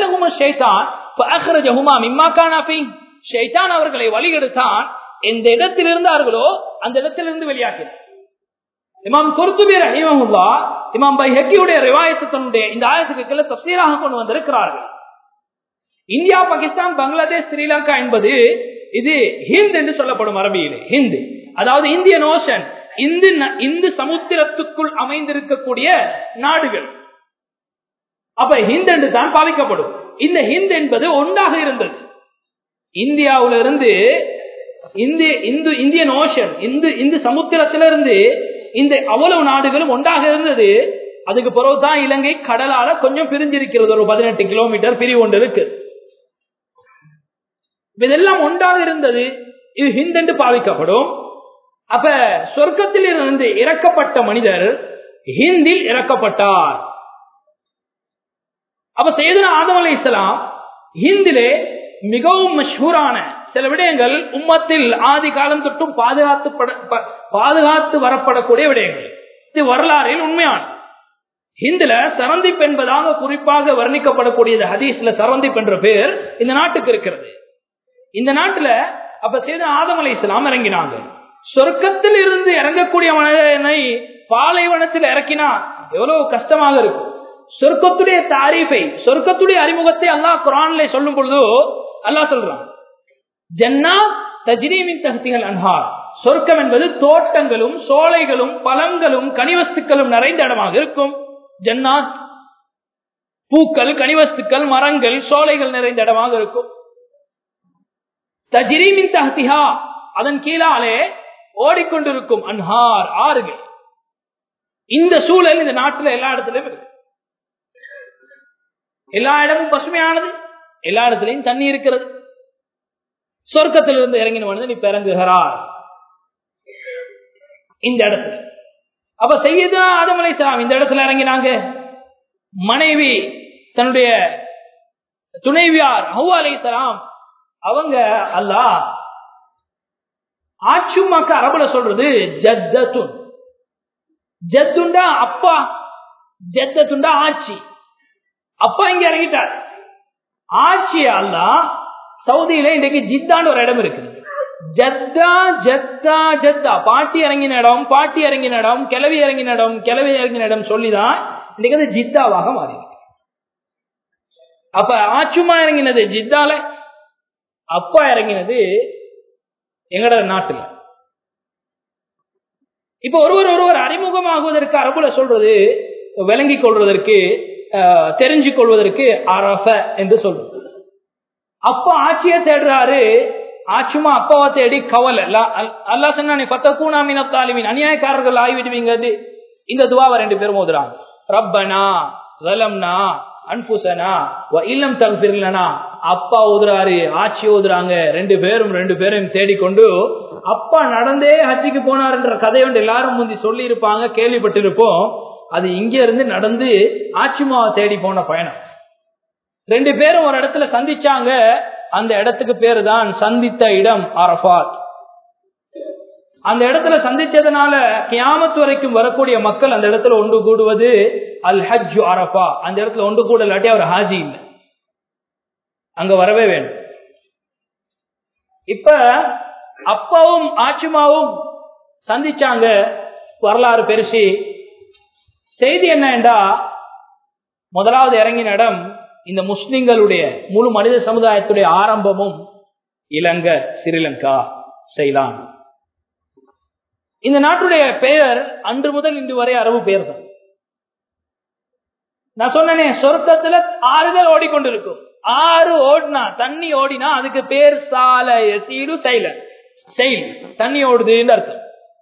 ஷைத்தான் அவர்களை வழிகெடுத்தான், எந்த இடத்தில் இருந்தார்களோ அந்த இடத்திலிருந்து வெளியாக்கினார். இமாம் குர்துபி ரஹிமஹுல்லாஹ் இமாம் பைஹக்கியுடைய ரிவாயத்தை தன்னுடைய இந்த ஆயத்துக்கு கீழே தஃசீராக கொண்டு வந்திருக்கிறார்கள். இந்தியா, பாகிஸ்தான், பங்களாதேஷ், ஸ்ரீலங்கா என்பது இது ஹிந்த் என்று சொல்லப்படும் அரபியிலே. ஹிந்த் அதாவது இந்தியன் ஓஷன், இந்து இந்து சமுத்திரத்துக்குள் அமைந்திருக்கக்கூடிய நாடுகள். அப்ப ஹிந்த் என்று தான் பாவிக்கப்படும். இந்த ஹிந்த் என்பது ஒன்றாக இருந்தது. இந்தியாவில இருந்து இந்திய இந்து இந்தியன் ஓஷன் இந்து இந்து சமுத்திரத்திலிருந்து இந்த அவ்வளவு நாடுகளும் ஒன்றாக இருந்தது. அதுக்கு பிறகுதான் இலங்கை கடலால கொஞ்சம் பிரிஞ்சிருக்கிறது, ஒரு பதினெட்டு கிலோமீட்டர் பிரிவு ஒன்று இருக்கு. இதெல்லாம் ஒன்றாக இருந்தது. இது ஹிந்த் என்று பாவிக்கப்படும். அப்ப சொர்க்கத்தில் இருந்து இறக்கப்பட்ட மனிதர் ஹிந்தில் இறக்கப்பட்டார். அப்ப சையதுனா ஆதம் அலைஹிஸ்ஸலாம் ஹிந்திலே மிகவும் மஷ்ஹூரான சில விடயங்கள் உம்மத்தில் ஆதி காலம் தொட்டும் பாதுகாத்து பாதுகாத்து வரப்படக்கூடிய விடயங்கள். இது வரலாறில் உண்மையான. ஹிந்துல சரந்திப் என்பதாக குறிப்பாக வர்ணிக்கப்படக்கூடியது ஹதீஸ்ல சரந்திப் என்ற பேர் இந்த நாட்டுக்கு இருக்கிறது. இந்த நாட்டுல அப்ப சையதுனா ஆதம் அலைஹிஸ்ஸலாம் இறங்கினாங்க. சொர்க்கத்தில் இருந்து இறங்கக்கூடிய மனிதனை பாலைவனத்தில் இறக்கினா எவ்வளவு கஷ்டமாக இருக்கும். சொர்க்கத்துடைய தாரீஃபை, சொர்க்கத்துடைய அறிமுகத்தை அல்லாஹ் குர்ஆனிலே சொல்லும் பொழுது அல்லாஹ் சொல்றான், ஜன்னாத் தஜ்ரீ மின் தஹ்திஹல் அன்ஹார், சொர்க்கம் என்பது தோட்டங்களும் சோலைகளும் பழங்களும் கனிவஸ்துக்களும் நிறைந்த இடமாக இருக்கும். ஜன்னாத் பூக்கள், கனிவஸ்துக்கள், மரங்கள், சோலைகள் நிறைந்த இடமாக இருக்கும். தஜ்ரீ மின் தஹ்திஹா, அதன் கீழாலே ஓடிக்கொண்டிருக்கும் அன்ஹார், ஆறுகள். இந்த சூழல் இந்த நாட்டில் எல்லா இடத்திலும் இருக்கு. எல்லா இடமும் பசுமையானது, எல்லா இடத்துலையும் தண்ணி இருக்கிறது. சொர்க்கத்திலிருந்து இறங்கின மனிதன் இப்ப இறங்குகிறார் இந்த இடத்துல. அப்ப சையதுனா ஆதம் அலைஹிஸ்ஸலாம் இந்த இடத்துல இறங்கினாங்க. மனைவி தன்னுடைய துணைவியார் ஹவ்வா அலைஹிஸ்ஸலாம் அவங்க அல்லாஹ் ஆச்சுமாக்கு அரபுல சொல்றது ஜத்தத்துன். ஜத்துண்டா அப்பா, ஜத்தத்துண்டா ஆட்சி. அப்பா இங்க இறங்கிட்டார். ஆட்சி அல்லாஹ் சவுதியில இன்றைக்கு ஜித்தான்னு ஒரு இடம் இருக்குது. ஜத்தா ஜத்தா ஜத்தா பாட்டி இறங்கின இடம், பாட்டி இறங்கின இடம், கிளவி இறங்கின இடம், கிளவி இறங்கின இடம் சொல்லிதான் இன்னைக்கு அது ஜித்தாவாக மாறி. அப்ப ஆச்சுமா இறங்கினது ஜித்தால, அப்பா இறங்கினது எங்கட நாட்டுல. இப்ப ஒருவர் ஒருவர் அறிமுகமாகுவதற்கு அரபுல சொல்றது, விளங்கிக் கொள்வதற்கு, தெரிஞ்சு கொள்வதற்கு அரஃப என்று சொல்றது. அப்பா ஆட்சியை தேடுறாரு, ஆச்சுமா அப்பாவை தேடி கவலை. அல்லாஹ் சொன்னானே ஃபத்தகூனா மினத் தாலிமின், அநியாயக்காரர்கள் ஆகிவிடுவீங்க. இந்த துவாவை ரெண்டு பேரும் ஓதுறாங்க. ரப்பனா ஸலம்னா அன்ஃபுஸனா வ இல்லம் தக்ஃபிர் லனா. அப்பா ஓதுறாரு, ஆட்சி ஓதுறாங்க. ரெண்டு பேரும் ரெண்டு பேரும் தேடிக்கொண்டு அப்பா நடந்தே ஹஜ்ஜுக்கு போனார் என்ற கதை ஒன்று எல்லாரும் முந்தி சொல்லி இருப்பாங்க, கேள்விப்பட்டிருப்போம். அது இங்க இருந்து நடந்து ஆச்சுமாவை தேடி போன பயணம். ரெண்டு பேரும் ஒரு இடத்துல சந்திச்சாங்க. அந்த இடத்துக்கு பேரு தான் சந்தித்த இடம் அரஃபாத். அந்த இடத்துல சந்திச்சதுனால கியாமத் வரைக்கும் வரக்கூடிய மக்கள் அந்த இடத்துல ஒன்று கூடுவது அல் ஹஜ் அரஃபா. அந்த இடத்துல ஒன்று கூட இல்லாட்டி அவர் ஹாஜி இல்லை, அங்க வரவே வேண்டும். இப்ப அப்பாவும் ஆச்சுமாவும் சந்திச்சாங்க. வரலாறு பெருசி. செய்தி என்னண்டா, முதலாவது இறங்கின இடம் இந்த முஸ்லிம்களுடைய முழு மனித சமுதாயத்துடைய ஆரம்பமும் இலங்கை, ஸ்ரீலங்கா, சைலான். இந்த நாட்டுடைய பெயர் அன்று முதல் இன்று வரை அரபு பெயர் தான். நான் சொன்னேனே, சொர்க்கத்துல ஆறுகள் ஓடிக்கொண்டிருக்கும். ஆறு ஓடினா, தண்ணி ஓடினா அதுக்கு பேர் சால எசீரு சைல செயல், தண்ணி ஓடுதுன்னு அர்த்தம்.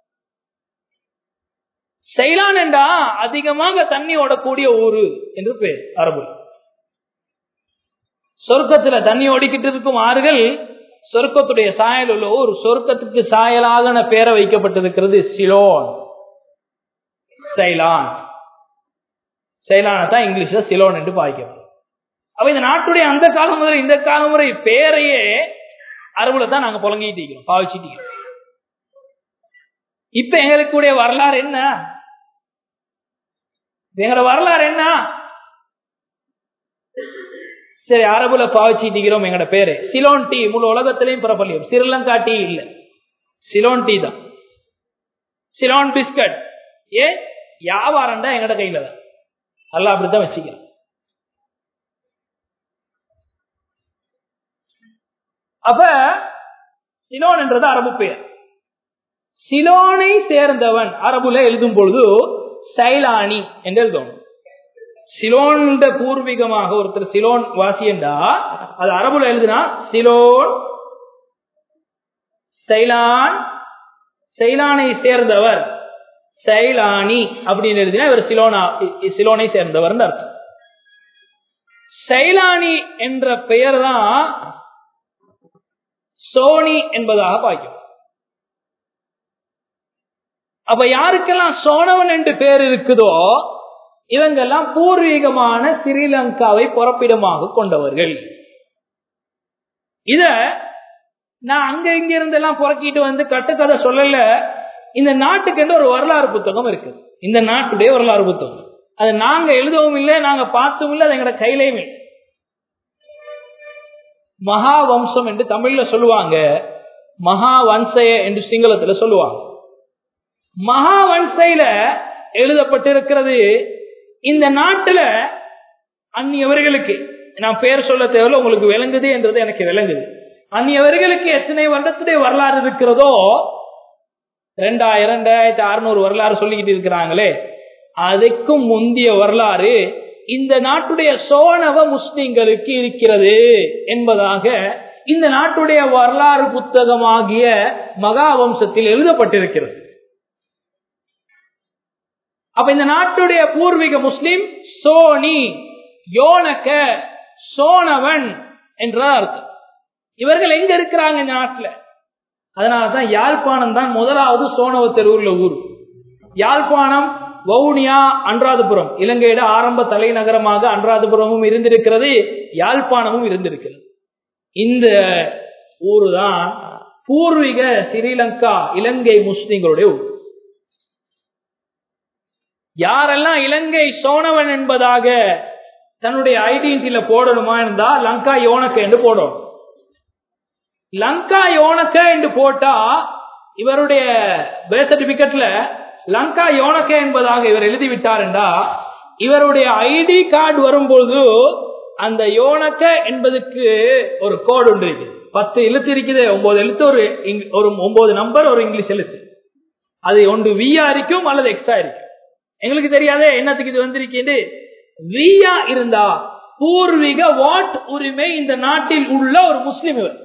சைலான் என்றா அதிகமாக தண்ணி ஓடக்கூடிய ஊரு என்று பேர் அரபு. சொர்க்கத்துல தண்ணி ஓடிக்கிட்டு இருக்கும் ஆறுகள் சொர்க்கத்துடைய சாயல் உள்ள ஊர். சொர்க்கத்துக்கு சாயலாக பேரை வைக்கப்பட்டிருக்கிறது சிலோன், சைலான். சைலான தான் இங்கிலீஷ்ல சிலோன் என்று பாய்க்கப்படும். அப்ப இந்த நாட்டுடைய அந்த காலம் முதல் இந்த காலம் வரை பேரையே அரபுல தான் நாங்க புழங்கிட்டு இருக்கிறோம், பாவிச்சுட்டு இருக்கிறோம். இப்ப எங்களுக்குடைய வரலாறு என்ன? எங்களோட வரலாறு என்ன? சரி, அரபுல பாவிச்சுட்டு இருக்கிறோம். எங்களோட பேரு சிலோன் டீ. முழு உலகத்திலையும் பிரபல்யம். ஸ்ரீலங்கா டீ இல்ல, சிலோன் டீ தான். சிலோன் பிஸ்கட். ஏ வியாபாரம்டா எங்கட கையில தான். அல்ல அப்படித்தான் வச்சுக்கிறேன். அப்ப சிலோன் என்றது அரபு பெயர். சிலோனை சேர்ந்தவன் அரபுல எழுதும் பொழுது சைலானி என்று எழுதணும். சிலோன் பூர்வீகமாக ஒருத்தர் சிலோன் வாசியண்டா அது அரபுல எழுதுனா சிலோன், சைலான், சைலானை சேர்ந்தவர் சைலானி அப்படின்னு எழுதினா இவர் சிலோனா, சிலோனை சேர்ந்தவர் அர்த்தம். சைலானி என்ற பெயர் தான் சோனி என்பதாக பாய்க்கும். அப்ப யாருக்கெல்லாம் சோனவன் என்று பெயர் இருக்குதோ இவங்கெல்லாம் பூர்வீகமான ஸ்ரீலங்காவை புறப்பிடமாக கொண்டவர்கள். இத நான் அங்க இங்க இருந்து எல்லாம் புறக்கிட்டு வந்து கட்டுக்கதை சொல்லல. இந்த நாட்டுக்கு என்று ஒரு வரலாறு புத்தகம் இருக்கு. இந்த நாட்டுடைய வரலாறு புத்தகம் அது நாங்க எழுதவும் இல்லை, நாங்க பார்த்தவும் இல்லை, அது எங்கட கையிலையும் இல்லை. மகாவம்சம் என்று தமிழ்ல சொல்லுவாங்க, மகாவன்சய என்று சிங்களத்துல சொல்லுவாங்க. மகாவன்சையில எழுதப்பட்டிருக்கிறது. இந்த நாட்டுல அந்நியவர்களுக்கு, நான் பேர் சொல்ல தேவையில்ல, உங்களுக்கு விளங்குது என்றது எனக்கு விளங்குது. அந்நியவர்களுக்கு எத்தனை வருடத்துடைய வரலாறு இருக்கிறதோ, ரெண்டாயிரம் ரெண்டாயிரத்தி அறுநூறு வரலாறு சொல்லிக்கிட்டு இருக்கிறாங்களே, அதுக்கும் முந்திய வரலாறு இந்த நாட்டுடைய சோனவ முஸ்லிம்களுக்கு இருக்கிறது என்பதாக இந்த நாட்டுடைய வரலாறு புத்தகமாகிய மகாவம்சத்தில் எழுதப்பட்டிருக்கிறது. அப்ப இந்த நாட்டுடைய பூர்வீக முஸ்லிம் சோனி, யோனக்க, சோனவன் என்றால் அர்த்தம். இவர்கள் எங்க இருக்கிறாங்க இந்த நாட்டில்? அதனாலதான் யாழ்ப்பாணம் தான் முதலாவது சோனவ தெருவுள்ள ஊர். யாழ்ப்பாணம், வவுனியா, அன்றாதபுரம் இலங்கையிட ஆரம்ப தலைநகரமாக அன்றாதபுரமும் இருந்திருக்கிறது, யாழ்ப்பாணமும் இருந்திருக்கிறது. இந்த ஊரு தான் பூர்வீக ஸ்ரீலங்கா இலங்கை முஸ்லிம்களுடைய ஊர். யாரெல்லாம் இலங்கை சோனவன் என்பதாக தன்னுடைய ஐடென்டிட்டியில போடணுமா இருந்தா லங்கா யோனக்க என்று போடணும். லங்கா யோனக்க என்று போட்டா இவருடைய பர்த் சர்டிபிகேட்ல லங்கா யோனக்க என்பதாக இவர் எழுதிவிட்டார் என்றா இவருடைய ஐடி கார்டு வரும்போது அந்த யோனக்க என்பதற்கு ஒரு கோடு ஒன்று இருக்கு. பத்து எழுத்து இருக்குது, ஒன்பது எழுத்து, ஒரு ஒரு ஒன்பது நம்பர், ஒரு இங்கிலீஷ் எழுத்து. அது ஒன்று வியா இருக்கும் அல்லது எக்ஸ்ட்ரா இருக்கும். எங்களுக்கு தெரியாதே என்னத்துக்கு இது வந்திருக்கிறது. வியா இருந்தா பூர்வீக வாட் உரிமை இந்த நாட்டில் உள்ள ஒரு முஸ்லிம் இவர்,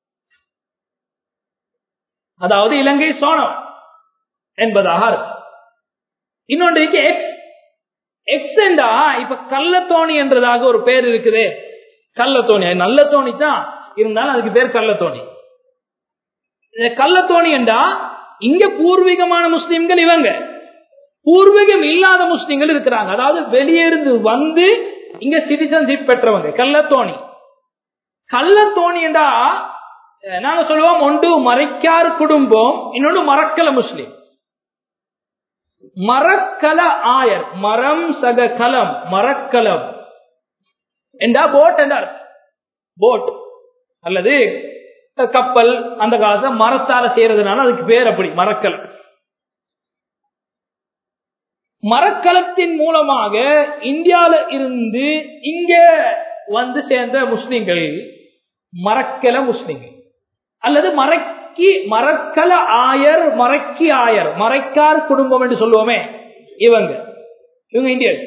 அதாவது இலங்கை சோனவன் என்பதாக இருக்கும். இன்னொன்று எக்ஸ் எக்ஸ் என்றா இப்ப கள்ளத்தோணி என்றதாக ஒரு பேர் இருக்குது. கள்ளத்தோணி நல்ல தோணி தான் இருந்தாலும் அதுக்கு பேர் கள்ளத்தோணி. கள்ளத்தோணி என்றா இங்க பூர்வீகமான முஸ்லிம்கள், இவங்க பூர்வீகம் இல்லாத முஸ்லிம்கள் இருக்கிறாங்க. அதாவது வெளியிருந்து வந்து இங்க சிட்டிசன்ஷிப் பெற்றவங்க கள்ளத்தோணி. கள்ளத்தோணி என்றா நாங்க சொல்லுவோம் ஒன்று மறைக்கார் குடும்பம், இன்னொன்று மரக்கல முஸ்லிம். மரக்கல ஆயர், மரம் சக கலம், மரக்கலம் என்றா போட் என்றார். போட் அல்லது கப்பல் அந்த காலத்துல மரத்தால செய்யறதுனால அதுக்கு பேர் அப்படி மரக்கலம். மரக்கலத்தின் மூலமாக இந்தியால இருந்து இங்க வந்து சேர்ந்த முஸ்லிம்கள் மரக்கல முஸ்லிம்கள் அல்லது மரக்கி மரக்கல ஆயர், மரக்கி ஆயர், மறைக்கார் குடும்பம் என்று சொல்லுவோமே, இவங்க இவங்க இந்தியன்.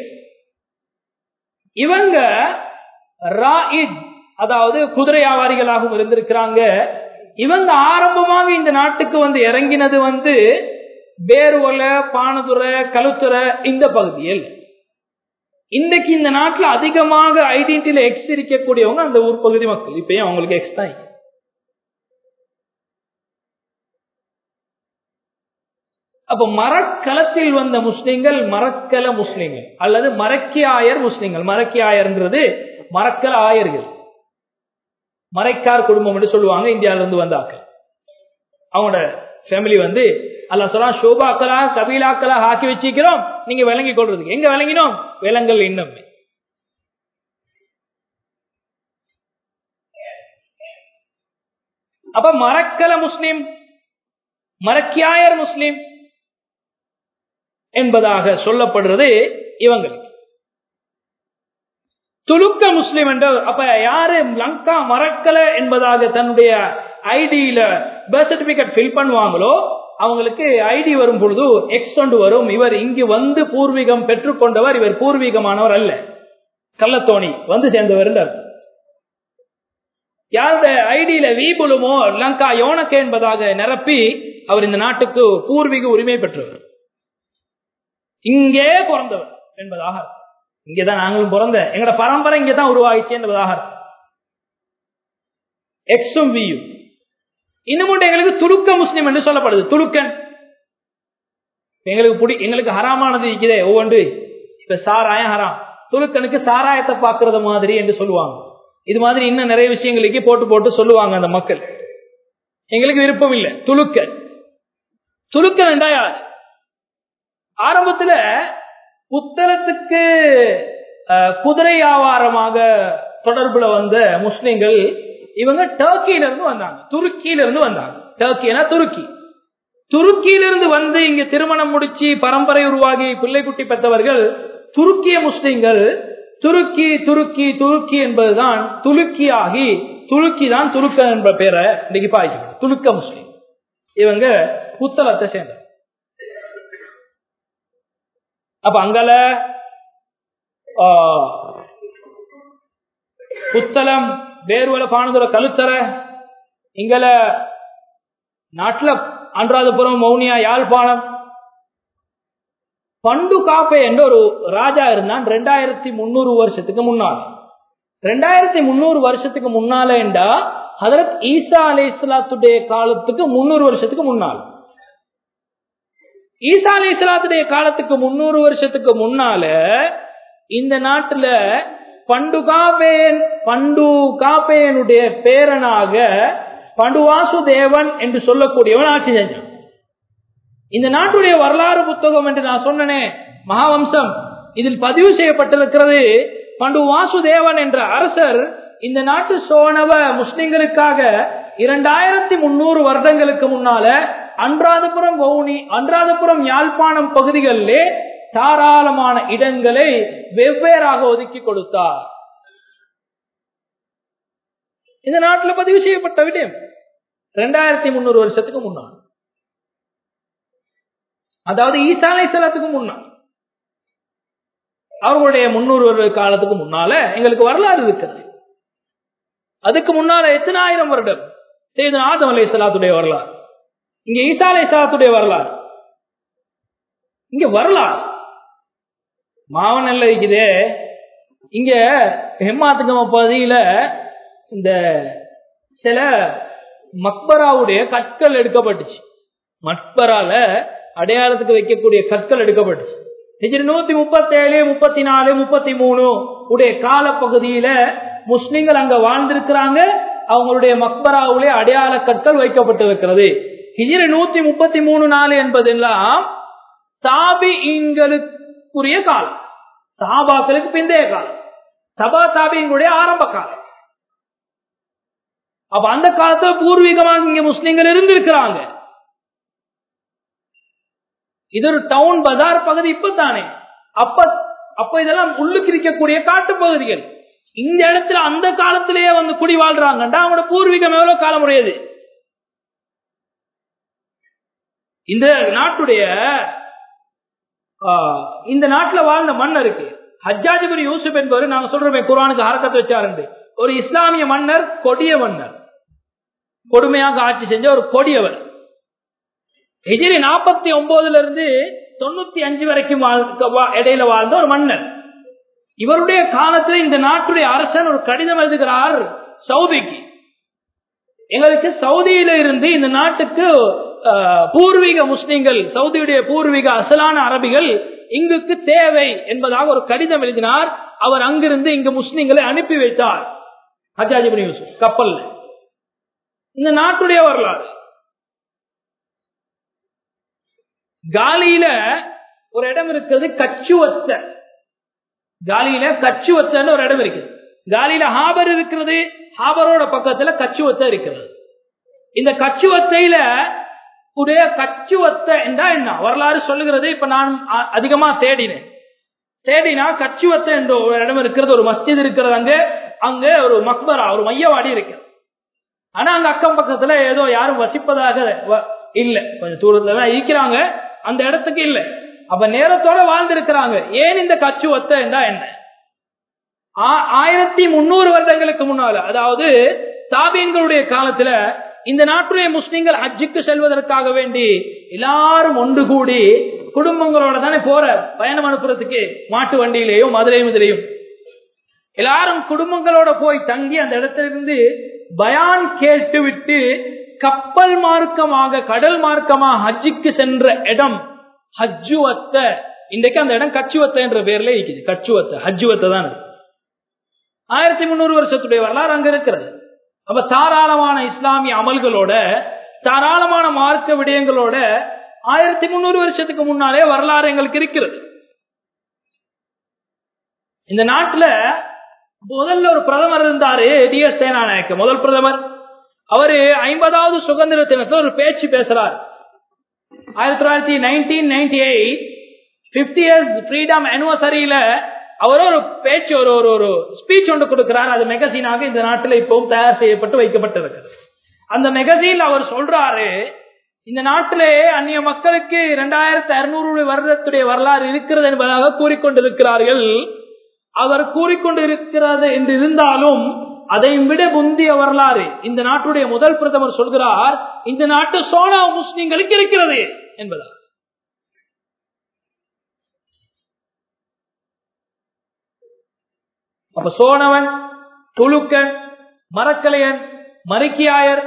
இவங்க ராயித் அதாவது குதிரை வியாபாரிகளாகவும் இருந்திருக்கிறாங்க. இவங்க ஆரம்பமாக இந்த நாட்டுக்கு வந்து இறங்கினது வந்து பேருவல, பானதுரை, களுத்துறை இந்த பகுதியில். இன்றைக்கு இந்த நாட்டில் அதிகமாக ஐடென்டிட்டியில எக்ஸ் இருக்கக்கூடியவங்க அந்த ஊர் பகுதி மக்கள். இப்பயும் அவங்களுக்கு எக்ஸ் தான். அப்ப மரக்கலத்தில் வந்த முஸ்லிம்கள் மரக்கல முஸ்லிம்கள் அல்லது மரக்கி ஆயர் முஸ்லிம்கள். மரக்கி ஆயர்ன்றது மரக்கல ஆயர்கள், மறைக்கார் குடும்பம் என்று சொல்லுவாங்க. இந்தியாவில இருந்து வந்தாங்க. அவங்களோட ஃபேமிலி வந்து அல்லாஹ் சொல்றான், ஷோபாக்களா கபீலாக்களா ஆக்கி வச்சிக்கிறோம் நீங்க விளங்கி கொள்றதுக்கு. எங்க விளங்கினோம்? விலங்கல் இன்னும். அப்ப மரக்கல முஸ்லிம், மரக்கியாயர் முஸ்லிம் என்பதாக சொல்லப்படுறது இவங்களுக்கு. துலுக்க முஸ்லிம் என்ற அப்ப யாரு லங்கா மரக்கல என்பதாக தன்னுடைய ஐடியில பர்த் சர்டிபிகேட் ஃபில் பண்ணுவாங்களோ அவங்களுக்கு ஐடி வரும் பொழுது எக்ஸ் ஒன்று வரும். இவர் இங்கு வந்து பூர்வீகம் பெற்றுக்கொண்டவர், இவர் பூர்வீகமானவர் அல்ல, கள்ளத்தோணி வந்து சேர்ந்தவர். யாருடைய ஐடியில வீபுலுமோ லங்கா யோனக்க என்பதாக நிரப்பி அவர் இந்த நாட்டுக்கு பூர்வீக உரிமை பெற்றவர், இங்கே பிறந்தவர் என்பதாக. இங்கேதான் நாங்களும் பிறந்த, எங்கட பரம்பரை இங்கேதான் உருவாகிச்சு என்பதாக. எக்ஸும் வியும். இன்னும் எங்களுக்கு துலுக்க முஸ்லிம் என்று சொல்லப்படுது. துலுக்கன் எங்களுக்கு எங்களுக்கு ஹராமானது இருக்குதே ஒவ்வொன்று. இப்ப சாராயம் ஹராம், துலுக்கனுக்கு சாராயத்தை பார்க்கறது மாதிரி என்று சொல்லுவாங்க. இது மாதிரி இன்னும் நிறைய விஷயங்களுக்கு போட்டு போட்டு சொல்லுவாங்க அந்த மக்கள். எங்களுக்கு விருப்பம் இல்லை. துலுக்கன் துலுக்கன் என்றா யார்? ஆரம்பத்துல புத்தளத்துக்கு குதிரை வியாபாரமாக தொடர்புல வந்த முஸ்லிம்கள் இவங்க டர்க்கியில இருந்து வந்தாங்க, துருக்கியில இருந்து வந்தாங்க. டர்க்கினா துருக்கி. துருக்கியிலிருந்து வந்து இங்க திருமணம் முடிச்சு பரம்பரை உருவாகி பிள்ளை குட்டி பெற்றவர்கள் துருக்கிய முஸ்லிம்கள். துருக்கி துருக்கி துருக்கி என்பதுதான் துலுக்கி ஆகி துருக்கி தான் துலுக்க என்ற பேரை இன்னைக்கு பாய்க்கு துலுக்க முஸ்லிம். இவங்க புத்தளத்தை சேர்ந்த. அப்ப அங்கல புத்தளம், பேருவல, பானதுரை, கழுத்தர, இங்கல நாட்டுல அன்றாதபுரம், மௌனியா, யாழ்ப்பாணம். பண்டு காப்பே என்ற ஒரு ராஜா இருந்தான் ரெண்டாயிரத்தி முன்னூறு வருஷத்துக்கு முன்னால். ரெண்டாயிரத்தி முன்னூறு வருஷத்துக்கு முன்னால என்றா ஹதரத் ஈசா அலைஹிஸ்ஸலாத்துடைய காலத்துக்கு முன்னூறு வருஷத்துக்கு முன்னால். ஈசா அலைஹிஸ்ஸலாத்துடைய காலத்துக்கு முன்னூறு வருஷத்துக்கு முன்னால இந்த நாட்டுல பண்டுகாபேன் பண்டுகாபேனுடைய பேரனாக பண்டுவாசுதேவன் என்று சொல்லக்கூடியவன் ஆட்சி செஞ்சான். இந்த நாட்டுடைய வரலாறு புத்தகம் என்று நான் சொன்னனே மகாவம்சம், இதில் பதிவு செய்யப்பட்டிருக்கிறது. பண்டு வாசுதேவன் என்ற அரசர் இந்த நாட்டு சோழவ முஸ்லிம்களுக்காக இரண்டாயிரத்தி முன்னூறு வருடங்களுக்கு முன்னால அன்றாதபுரம் வவுனி அன்றாதபுரம் யாழ்ப்பாணம் பகுதிகளிலே தாராளமான இடங்களை வெவ்வேறாக ஒதுக்கி கொடுத்தார். இந்த நாட்டில் பதிவு செய்யப்பட்ட விடயம் இரண்டாயிரத்தி முன்னூறு வருஷத்துக்கு முன்னால், அதாவது ஈசா அலைஹிஸ்ஸலாத்துக்கு முன்னால், அவர்களுடைய முன்னூறு காலத்துக்கு முன்னால எங்களுக்கு வரலாறு இருக்கிறது. அதுக்கு முன்னால எத்தனை ஆயிரம் வருடம் செய்த ஆதம் அலைஹிஸ்ஸலாத்துடைய வரலாறு, இங்க ஈசா அலைஹிஸ்ஸலாத்துடைய வரலாறு, இங்க வரலாறு மாவனல்ல இருக்குதே. இங்க ஹெம்மாத்துக்கம பகுதியில இந்த சில மக்பராவுடைய கற்கள் எடுக்கப்பட்டுச்சு. மக்பரால அடையாளத்துக்கு வைக்கக்கூடிய கற்கள் எடுக்கப்பட்டுச்சு. நூத்தி முப்பத்தி ஏழு முப்பத்தி நாலு முப்பத்தி மூணு உடைய கால பகுதியில முஸ்லிம்கள் அங்க வாழ்ந்திருக்கிறாங்க. அவங்களுடைய மக்பராவுடைய அடையாள கற்கள் வைக்கப்பட்டிருக்கிறது. ஹிஜ்ரி நூத்தி முப்பத்தி மூணு நாலு என்பதெல்லாம் தாபிஈன்களுக்குரிய காலம், சஹாபாக்களுக்கு பிந்தைய காலம், தபா தாபிஈன்களுடைய ஆரம்ப காலம். அப்ப அந்த காலத்துல பூர்வீகமாக இங்க முஸ்லிம்கள் இருந்திருக்கிறாங்க. இது ஒரு டவுன் பஜார் பகுதி இப்பதானே. அப்ப அப்ப இதெல்லாம் உள்ளுக்கு இருக்கக்கூடிய காட்டு பகுதிகள். இந்த இடத்துல அந்த காலத்திலேயே வந்து குடி வாழ்றாங்கடா, அவங்களோட பூர்வீகம் எவ்வளவு காலம் உடையது. இந்த நாட்டுடைய இந்த நாட்டுல வாழ்ந்த மன்னருக்கு ஹஜ்ஜாஜ் இப்னு யூசுப் என்பவர், நாங்க சொல்றோமே குர்ஆனுக்கு ஹரக்கத் வச்சாரு, ஒரு இஸ்லாமிய மன்னர், கொடிய மன்னர், கொடுமையாக ஆட்சி செஞ்ச ஒரு கொடியவர். ஹிஜ்ரி நாற்பத்தி ஒன்பதுல இருந்து தொண்ணூத்தி அஞ்சு வரைக்கும் இடையில வாழ்ந்த ஒரு மன்னர். இவருடைய காலத்தில் இந்த நாட்டுடைய அரசன் ஒரு கடிதம் எழுதுகிறார் சவுதிக்கு. எங்களுக்கு சவுதியில இருந்து இந்த நாட்டுக்கு பூர்வீக முஸ்லிம்கள், சவுதியுடைய பூர்வீக அசலான அரபிகள் இங்குக்கு தேவை என்பதாக ஒரு கடிதம் எழுதினார். அவர் அங்கிருந்து இங்கு முஸ்லிம்களை அனுப்பி வைத்தார் ஹஜ்ஜாஜ் இப்னு யூசுப் கப்பல். இந்த நாட்டுடைய வரலாறு. காலியில ஒரு இடம் இருக்கிறது, கச்சுவத்த. காலியில கச்சுவத்தன்னு ஒரு இடம் இருக்குது. காலியில ஹாபர் இருக்கிறது, ஹாபரோட பக்கத்துல கச்சுவத்த இருக்கிறது. இந்த கச்சுவத்தையில உடைய கச்சுவத்த என்றா என்ன வரலாறு சொல்லுகிறது. இப்ப நான் அதிகமா தேடினேன். தேடினா கச்சுவத்த என்ற ஒரு இடம் இருக்கிறது, ஒரு மஸ்ஜித் இருக்கிறது. அங்க அங்க ஒரு மக்பரா, ஒரு மையவாடி இருக்கிறது. ஆனா அங்க அக்கம் பக்கத்துல ஏதோ யாரும் வசிப்பதாக இல்ல, கொஞ்சம் தூரத்துல தான் இருக்கிறாங்க, அந்த இடத்துக்கு இல்ல. அப்ப நேரத்தோட வாழ்ந்திருக்கிறாங்க. ஏன் இந்த கச்சுவத்த என்றா என்ன? ஆயிரத்தி முன்னூறு வருடங்களுக்கு முன்னால, அதாவது தாபீன்களுடைய காலத்துல இந்த நாட்டுடைய முஸ்லிம்கள் ஹஜ்ஜுக்கு செல்வதற்காக வேண்டி எல்லாரும் ஒன்று கூடி குடும்பங்களோட தானே போற, பயணம் அனுப்புறதுக்கு மாட்டு வண்டியிலேயோ மதுரையும் இதிலையும் எல்லாரும் குடும்பங்களோட போய் தங்கி அந்த இடத்திலிருந்து பயான் கேட்டு விட்டு கப்பல் மார்க்கமாக கடல் மார்க்கமாக ஹஜ்ஜுக்கு சென்ற இடம் ஹஜ்ஜுவத்த. இன்றைக்கு அந்த இடம் கச்சுவத்த என்ற பெயர்ல இருக்குது. கச்சுவத்த ஹஜ்ஜுவத்த தான். ஆயிரத்தி முன்னூறு வருஷத்துடைய வரலாறு அங்க இருக்கிறது. அப்ப தாராளமான இஸ்லாமிய அமல்களோட, தாராளமான மார்க்க விடயங்களோட ஆயிரத்தி முன்னூறு வருஷத்துக்கு முன்னாலே வரலாறு எங்களுக்கு இருக்கிறது. இந்த நாட்டுல முதல்ல ஒரு பிரதமர் இருந்தாரு, டி எஸ் சேனாநாயக்க, முதல் பிரதமர். அவரு ஐம்பதாவது சுதந்திர தினத்துல ஒரு பேச்சு பேசுறார். ஆயிரத்தி தொள்ளாயிரத்தி nineteen ninety eight fifty years freedom அனிவர்சரியில அவர் ஒரு பேச்சு, ஒரு ஒரு ஸ்பீச் ஒன்று கொடுக்கிறார். அது மெகசீனாக இந்த நாட்டில் இப்பவும் தயார் செய்யப்பட்டு வைக்கப்பட்டிருக்கிறது. அந்த மெகசீன் அவர் சொல்றாரு, இந்த நாட்டிலே அந்நிய மக்களுக்கு இரண்டாயிரத்தி அறுநூறு வருடத்துடைய வரலாறு இருக்கிறது என்பதாக கூறிக்கொண்டிருக்கிறார்கள். அவர் கூறிக்கொண்டிருக்கிறது என்று இருந்தாலும் அதை விட முந்திய வரலாறு இந்த நாட்டுடைய முதல் பிரதமர் சொல்கிறார், இந்த நாட்டு சோனா முஸ்லிம்களுக்கு இருக்கிறது என்பதால். அப்ப சோனவன் துலுக்கன், மரக்கலையன், மரிக்கியாயர்.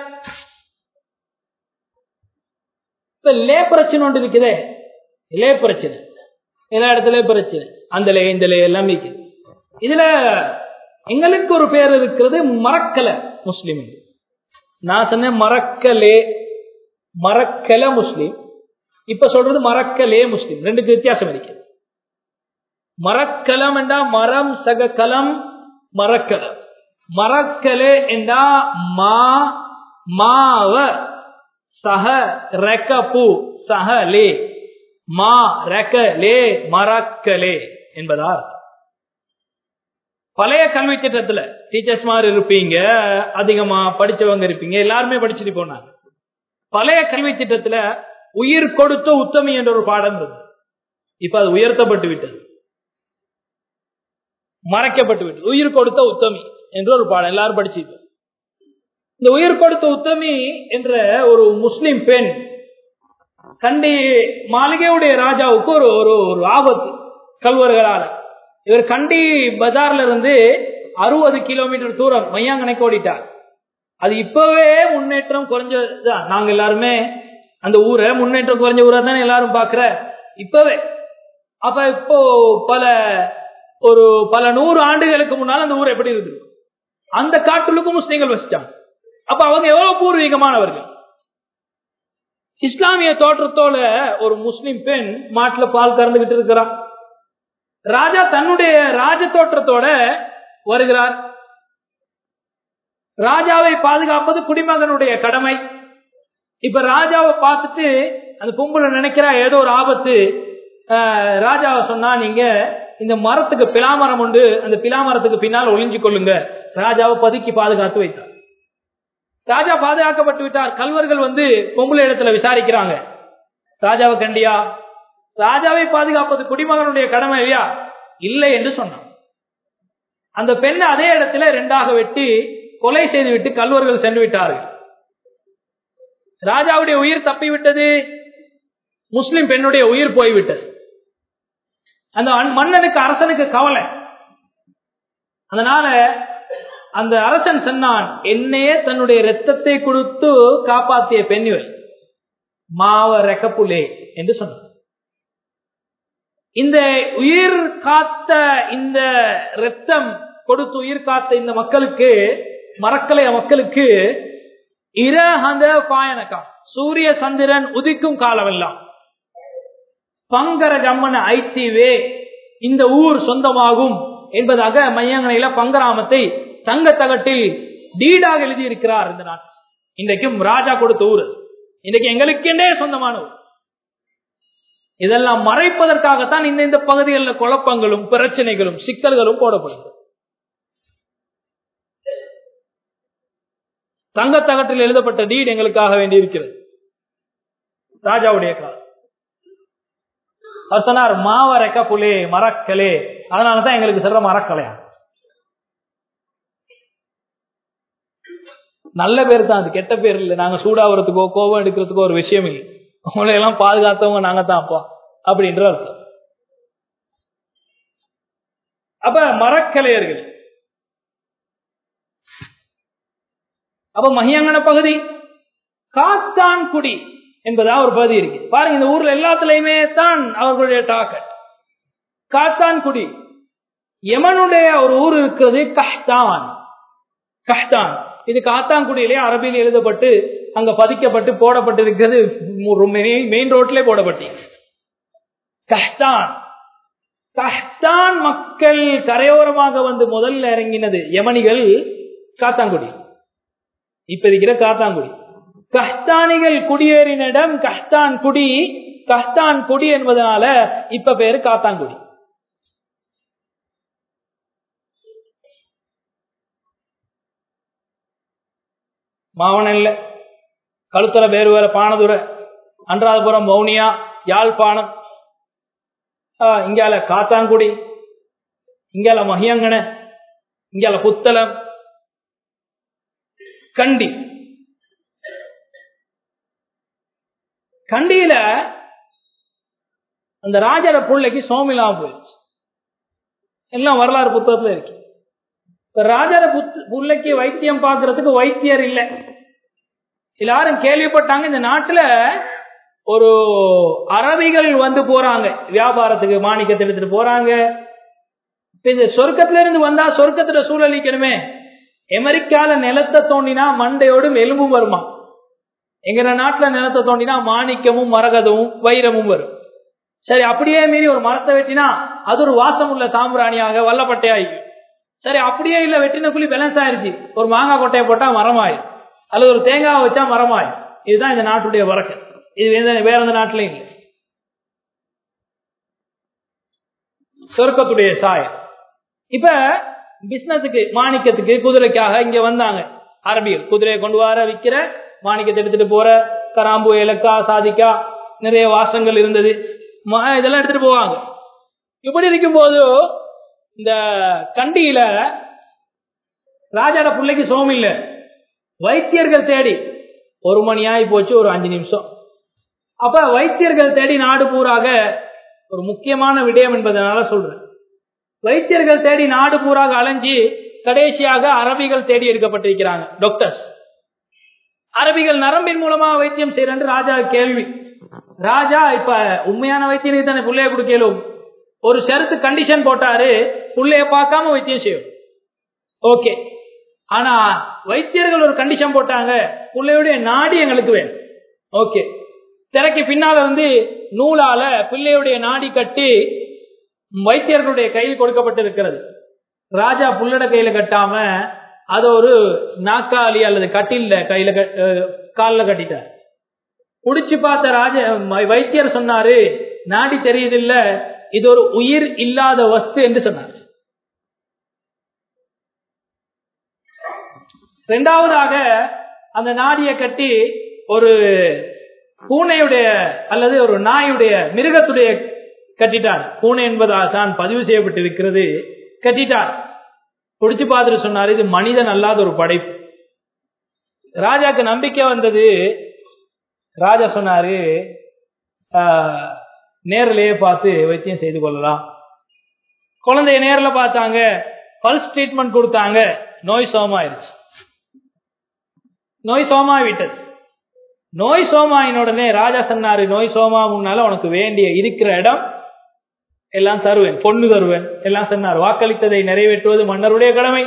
இப்ப லே பிரச்சனை ஒன்று இருக்குதே, லே பிரச்சனை எல்லா இடத்துலயும் பிரச்சனை, அந்த லே இந்த லே எல்லாம் இருக்குது. இதுல எங்களுக்கு ஒரு பேர் இருக்கிறது மரக்கல முஸ்லிம். நான் சொன்னேன் மரக்கலே, மரக்கல முஸ்லிம். இப்ப சொல்றது மரக்கலே முஸ்லிம். ரெண்டுக்கு வித்தியாசம் இருக்கு. மரக்கலம் என்றா மரம் சக கலம், மரக்கலம். மரக்கலே என்றா மா மாவ சஹ ரெகபு சஹ லே, மா ரெக லே மரக்கலே என்பதா. பழைய கல்வி திட்டத்துல டீச்சர்ஸ் மாதிரி இருப்பீங்க, அதிகமா படிச்சவங்க இருப்பீங்க, எல்லாருமே படிச்சுட்டு போனாங்க. பழைய கல்வி திட்டத்துல உயிர் கொடுத்த உத்தமி என்ற ஒரு பாடம் இருந்தது. இப்ப அது உயர்த்தப்பட்டு விட்டது, மறைக்கப்பட்டு விட்டது. உயிர் கொடுத்த உத்தமி என்ற ஒரு பாடம் எல்லாரும் படிச்சுட்டு. இந்த உயிர் கொடுத்த உத்தமி என்ற ஒரு முஸ்லிம் பெண் கண்டி மாளிகையுடைய ராஜாவுக்கு ஒரு ஒரு ஆபத்து கல்வர்களால. இவர் கண்டி பஜார்ல இருந்து அறுபது கிலோமீட்டர் தூரம் மையாங்கனைக்கு ஓடிட்டார். அது இப்பவே முன்னேற்றம் குறைஞ்சதுதான். நாங்க எல்லாருமே அந்த ஊரை முன்னேற்றம் குறைஞ்ச ஊரா தானே எல்லாரும் பாக்குற இப்பவே. அப்ப இப்போ பல ஒரு பல நூறு ஆண்டுகளுக்கு முன்னால் அந்த ஊர் எப்படி இருக்கு, அந்த காட்டுக்கும் முஸ்லீம்கள் வசிச்சாங்க. அப்ப அவங்க எவ்வளவு பூர்வீகமானவர்கள். இஸ்லாமிய தோற்றத்தோட ஒரு முஸ்லிம் பெண் மாட்டுல பால் கறந்துகிட்டு இருக்கிறார். ராஜா தன்னுடைய ராஜ தோற்றத்தோட வருகிறார். ராஜாவை பாதுகாப்பது குடிமகனுடைய கடமை. இப்ப ராஜாவை பார்த்துட்டு அந்த பொம்பளை நினைக்கிறா ஏதோ ஒரு ஆபத்து. ராஜாவை சொன்னா, நீங்க இந்த மரத்துக்கு பிலாமரம் உண்டு, அந்த பிலாமரத்துக்கு பின்னால் ஒளிஞ்சு கொள்ளுங்க. ராஜாவை பதுக்கி பாதுகாத்து வைத்தார். ராஜா பாதுகாக்கப்பட்டு விட்டார். கல்வர்கள் வந்து பொம்பளை இடத்துல விசாரிக்கிறாங்க, ராஜாவை கண்டியா? ராஜாவை பாதுகாப்பது குடிமகனுடைய கடமை இல்லையா? இல்லை என்று சொன்னான். அந்த பெண்ணை அதே இடத்துல இரண்டாக வெட்டி கொலை செய்து விட்டு கல்வர்கள் சென்று விட்டார்கள். ராஜாவுடைய உயிர் தப்பிவிட்டது, முஸ்லிம் பெண்ணுடைய உயிர் போய்விட்டது. அந்த மன்னனுக்கு அரசனுக்கு கவலை. அதனால அந்த அரசன் சொன்னான், என்னையே தன்னுடைய ரத்தத்தை கொடுத்து காப்பாற்றிய பெண் இவள், மாவ ரெக்கப்புலே என்று சொன்னான். இந்த உயிர் காத்த இந்த ரத்தம் கொடுத்து உயிர் காத்த இந்த மக்களுக்கு, மரக்கலைய மக்களுக்கு இரஹந்த பாயனக்கம், சூரிய சந்திரன் உதிக்கும் காலமெல்லாம் பங்கர ஜம்மன ஐத்தீவே இந்த ஊர் சொந்தமாகும் என்பதாக மையங்கனையில பங்கராமத்தை தங்க தகட்டில் டீடாக எழுதி இருக்கிறார். இந்த நாள் இன்றைக்கும் ராஜா கொடுத்த ஊர், இன்றைக்கு எங்களுக்கென்றே சொந்தமான ஊர். இதெல்லாம் மறைப்பதற்காகத்தான் இந்த இந்த பகுதிகளில் குழப்பங்களும் பிரச்சனைகளும் சிக்கல்களும் போடப்படுகிறது. தங்கத்தகட்டில் எழுதப்பட்ட டீட் எங்களுக்காக வேண்டி இருக்கிறது, ராஜாவுடைய காலம். அவர் சொன்னார், மாவரைக்க புலே மரக்கலே, அதனாலதான் எங்களுக்கு சொல்ற மரக்கலையா. நல்ல பேர் தான், அது கெட்ட பேர் இல்லை. நாங்க சூடாகிறதுக்கோ கோபம் எடுக்கிறதுக்கோ ஒரு விஷயம் இல்லை. உங்களை எல்லாம் பாதுகாத்தவங்க நாங்க தான் அப்பா அப்படின்ற அர்த்தம். அப்ப மரக்கலையர்கள். அப்ப மஹியங்கன பகுதி காத்தான்குடி என்பதா ஒரு பகுதி இருக்கு. பாருங்க, இந்த ஊர்ல எல்லாத்துலயுமே தான் அவர்களுடைய டாக்கெட் காத்தான்குடி. யமனுடைய ஒரு ஊர் இருக்கிறது கஹ்தான். கஹ்தான் இது காத்தான்குடியிலே அரபியில் எழுதப்பட்டு அங்க பதிக்கப்பட்டு போடப்பட்டு இருக்கிறது. மெயின் ரோட்ல போடப்பட்டு கஹ்தான். கஹ்தான் மக்கள் கரையோரமாக வந்து முதல்ல இறங்கினது யமனிகள் காத்தான்குடி. இப்ப இருக்கிற காத்தான்குடி. கஹ்தானிகள் குடியேறின இடம் கஹ்தான் குடி. கஹ்தான் குடி என்பதனால இப்ப பேரு காத்தான்குடி. மாவனல்ல, கழுத்தல பேரு வேற, பானதுரை, அன்றாதபுரம், வவுனியா, யாழ்ப்பாணம், இங்கால காத்தான்குடி, இங்கால மஹியங்கன, இங்கால புத்தளம், கண்டி. கண்டியில அந்த ராஜர பிள்ளைக்கு சோமிலாம் போயிடுச்சு. எல்லாம் வரலாறு புத்தகத்துல இருக்கு. ராஜார புள்ளைக்கு வைத்தியம் பார்க்கறதுக்கு வைத்தியர் இல்லை. எல்லாரும் கேள்விப்பட்டாங்க இந்த நாட்டுல ஒரு அரபிகள் வந்து போறாங்க வியாபாரத்துக்கு, மாணிக்கத்தை எடுத்துட்டு போறாங்க. இந்த சொர்க்கத்துல இருந்து வந்தா சொர்க்கத்துல சூழலிக்கணுமே. அமெரிக்கால நிலத்தை தோண்டினா மண்டையோடும் எலும்பும் வருமா, எங்க நாட்டுல நிலத்தை தோண்டினா மாணிக்கமும் மரகதமும் வைரமும் வரும். சரி, அப்படியே மீறி ஒரு மரத்தை வெட்டினா அது ஒரு வாசம் உள்ள சாம்பிராணியாக வல்லப்பட்டையாயிருக்கு. சரி, அப்படியே இல்ல வெட்டின குழி பேலன்ஸ் ஆயிருச்சு, ஒரு மாங்காய் கொட்டையை போட்டா மரமாயிரும், அல்லது ஒரு தேங்காய் வச்சா மரமாயிரும். இதுதான் இந்த நாட்டுடைய வழக்கு. இது வேற எந்த நாட்டிலையும் இல்லை. சொர்க்கத்துடைய சாயம். இப்ப பிசினஸுக்கு மாணிக்கத்துக்கு குதிரைக்காக இங்க வந்தாங்க அரபியர். குதிரையை கொண்டு வர விற்கிற, மாணிக்கத்தை எடுத்துட்டு போற, கராம்பு ஏலக்கா சாதிக்கா நிறைய வாசங்கள் இருந்தது, இதெல்லாம் எடுத்துட்டு போவாங்க. இப்படி இருக்கும் போது இந்த கண்டியில ராஜாட பிள்ளைக்கு சோம் இல்ல, வைத்தியர்கள் தேடி ஒரு மணி ஆகி போச்சு, ஒரு அஞ்சு நிமிஷம். அப்ப வைத்தியர்கள் தேடி நாடு பூராக ஒரு முக்கியமான விடயம் என்பதனால சொல்றேன். வைத்தியர்கள் தேடி நாடு பூராக அலைஞ்சி கடைசியாக அரபிகள் தேடி எடுக்கப்பட்டிருக்கிறாங்க டாக்டர்ஸ். அரபிகள் நரம்பின் மூலமா வைத்தியம் செய்யற ராஜா கேள்வி. ராஜா இப்ப உண்மையான வைத்தியனுக்கு தானே புள்ளைய கொடுக்கலும், ஒரு ஷரத்து கண்டிஷன் போட்டாரு, புள்ளைய பார்க்காம வைத்தியம் செய்யும். ஓகே, ஆனா வைத்தியர்கள் ஒரு கண்டிஷன் போட்டாங்க, புள்ளையுடைய நாடி எங்களுக்கு வேணும். ஓகே, திரைக்கு பின்னால வந்து நூலால பிள்ளையுடைய நாடி கட்டி வைத்தியர்களுடைய கையில் கொடுக்கப்பட்டிருக்கிறது. ராஜா புள்ளட கையில கட்டாம அது ஒரு நாக்காளி அல்லது கட்டில கையில காலில் கட்டிட்டார். குடிச்சு பார்த்த ராஜ வைத்தியர் சொன்னாரு, நாடி தெரியுது இல்ல, இது ஒரு உயிர் இல்லாத வஸ்து என்று சொன்னார். இரண்டாவதாக அந்த நாடியை கட்டி ஒரு பூனையுடைய அல்லது ஒரு நாயுடைய மிருகத்துடைய கட்டிட்டார். பூனை என்பதாக தான் பதிவு செய்யப்பட்டிருக்கிறது, கட்டிட்டார். குடிச்சு பார்த்துட்டு சொன்னார், இது மனிதன் அல்லாத ஒரு படைப்பு. ராஜாக்கு நம்பிக்கை வந்தது. ராஜா சொன்னாரு, நேரிலேயே பார்த்து வைத்தியம் செய்து கொள்ளலாம். குழந்தைய நேரில் பார்த்தாங்க, பல்ஸ் ட்ரீட்மெண்ட் கொடுத்தாங்க, நோய் சோமாயிருச்சு. நோய் சோமாவிட்டது. நோய் சோமாயின் உடனே ராஜா சொன்னாரு, நோய் சோமா முன்னால உனக்கு வேண்டிய இருக்கிற இடம் எல்லாம் தருவேன், பொண்ணு தருவேன் எல்லாம் சொன்னார். வாக்களித்ததை நிறைவேற்றுவது மன்னருடைய கடமை.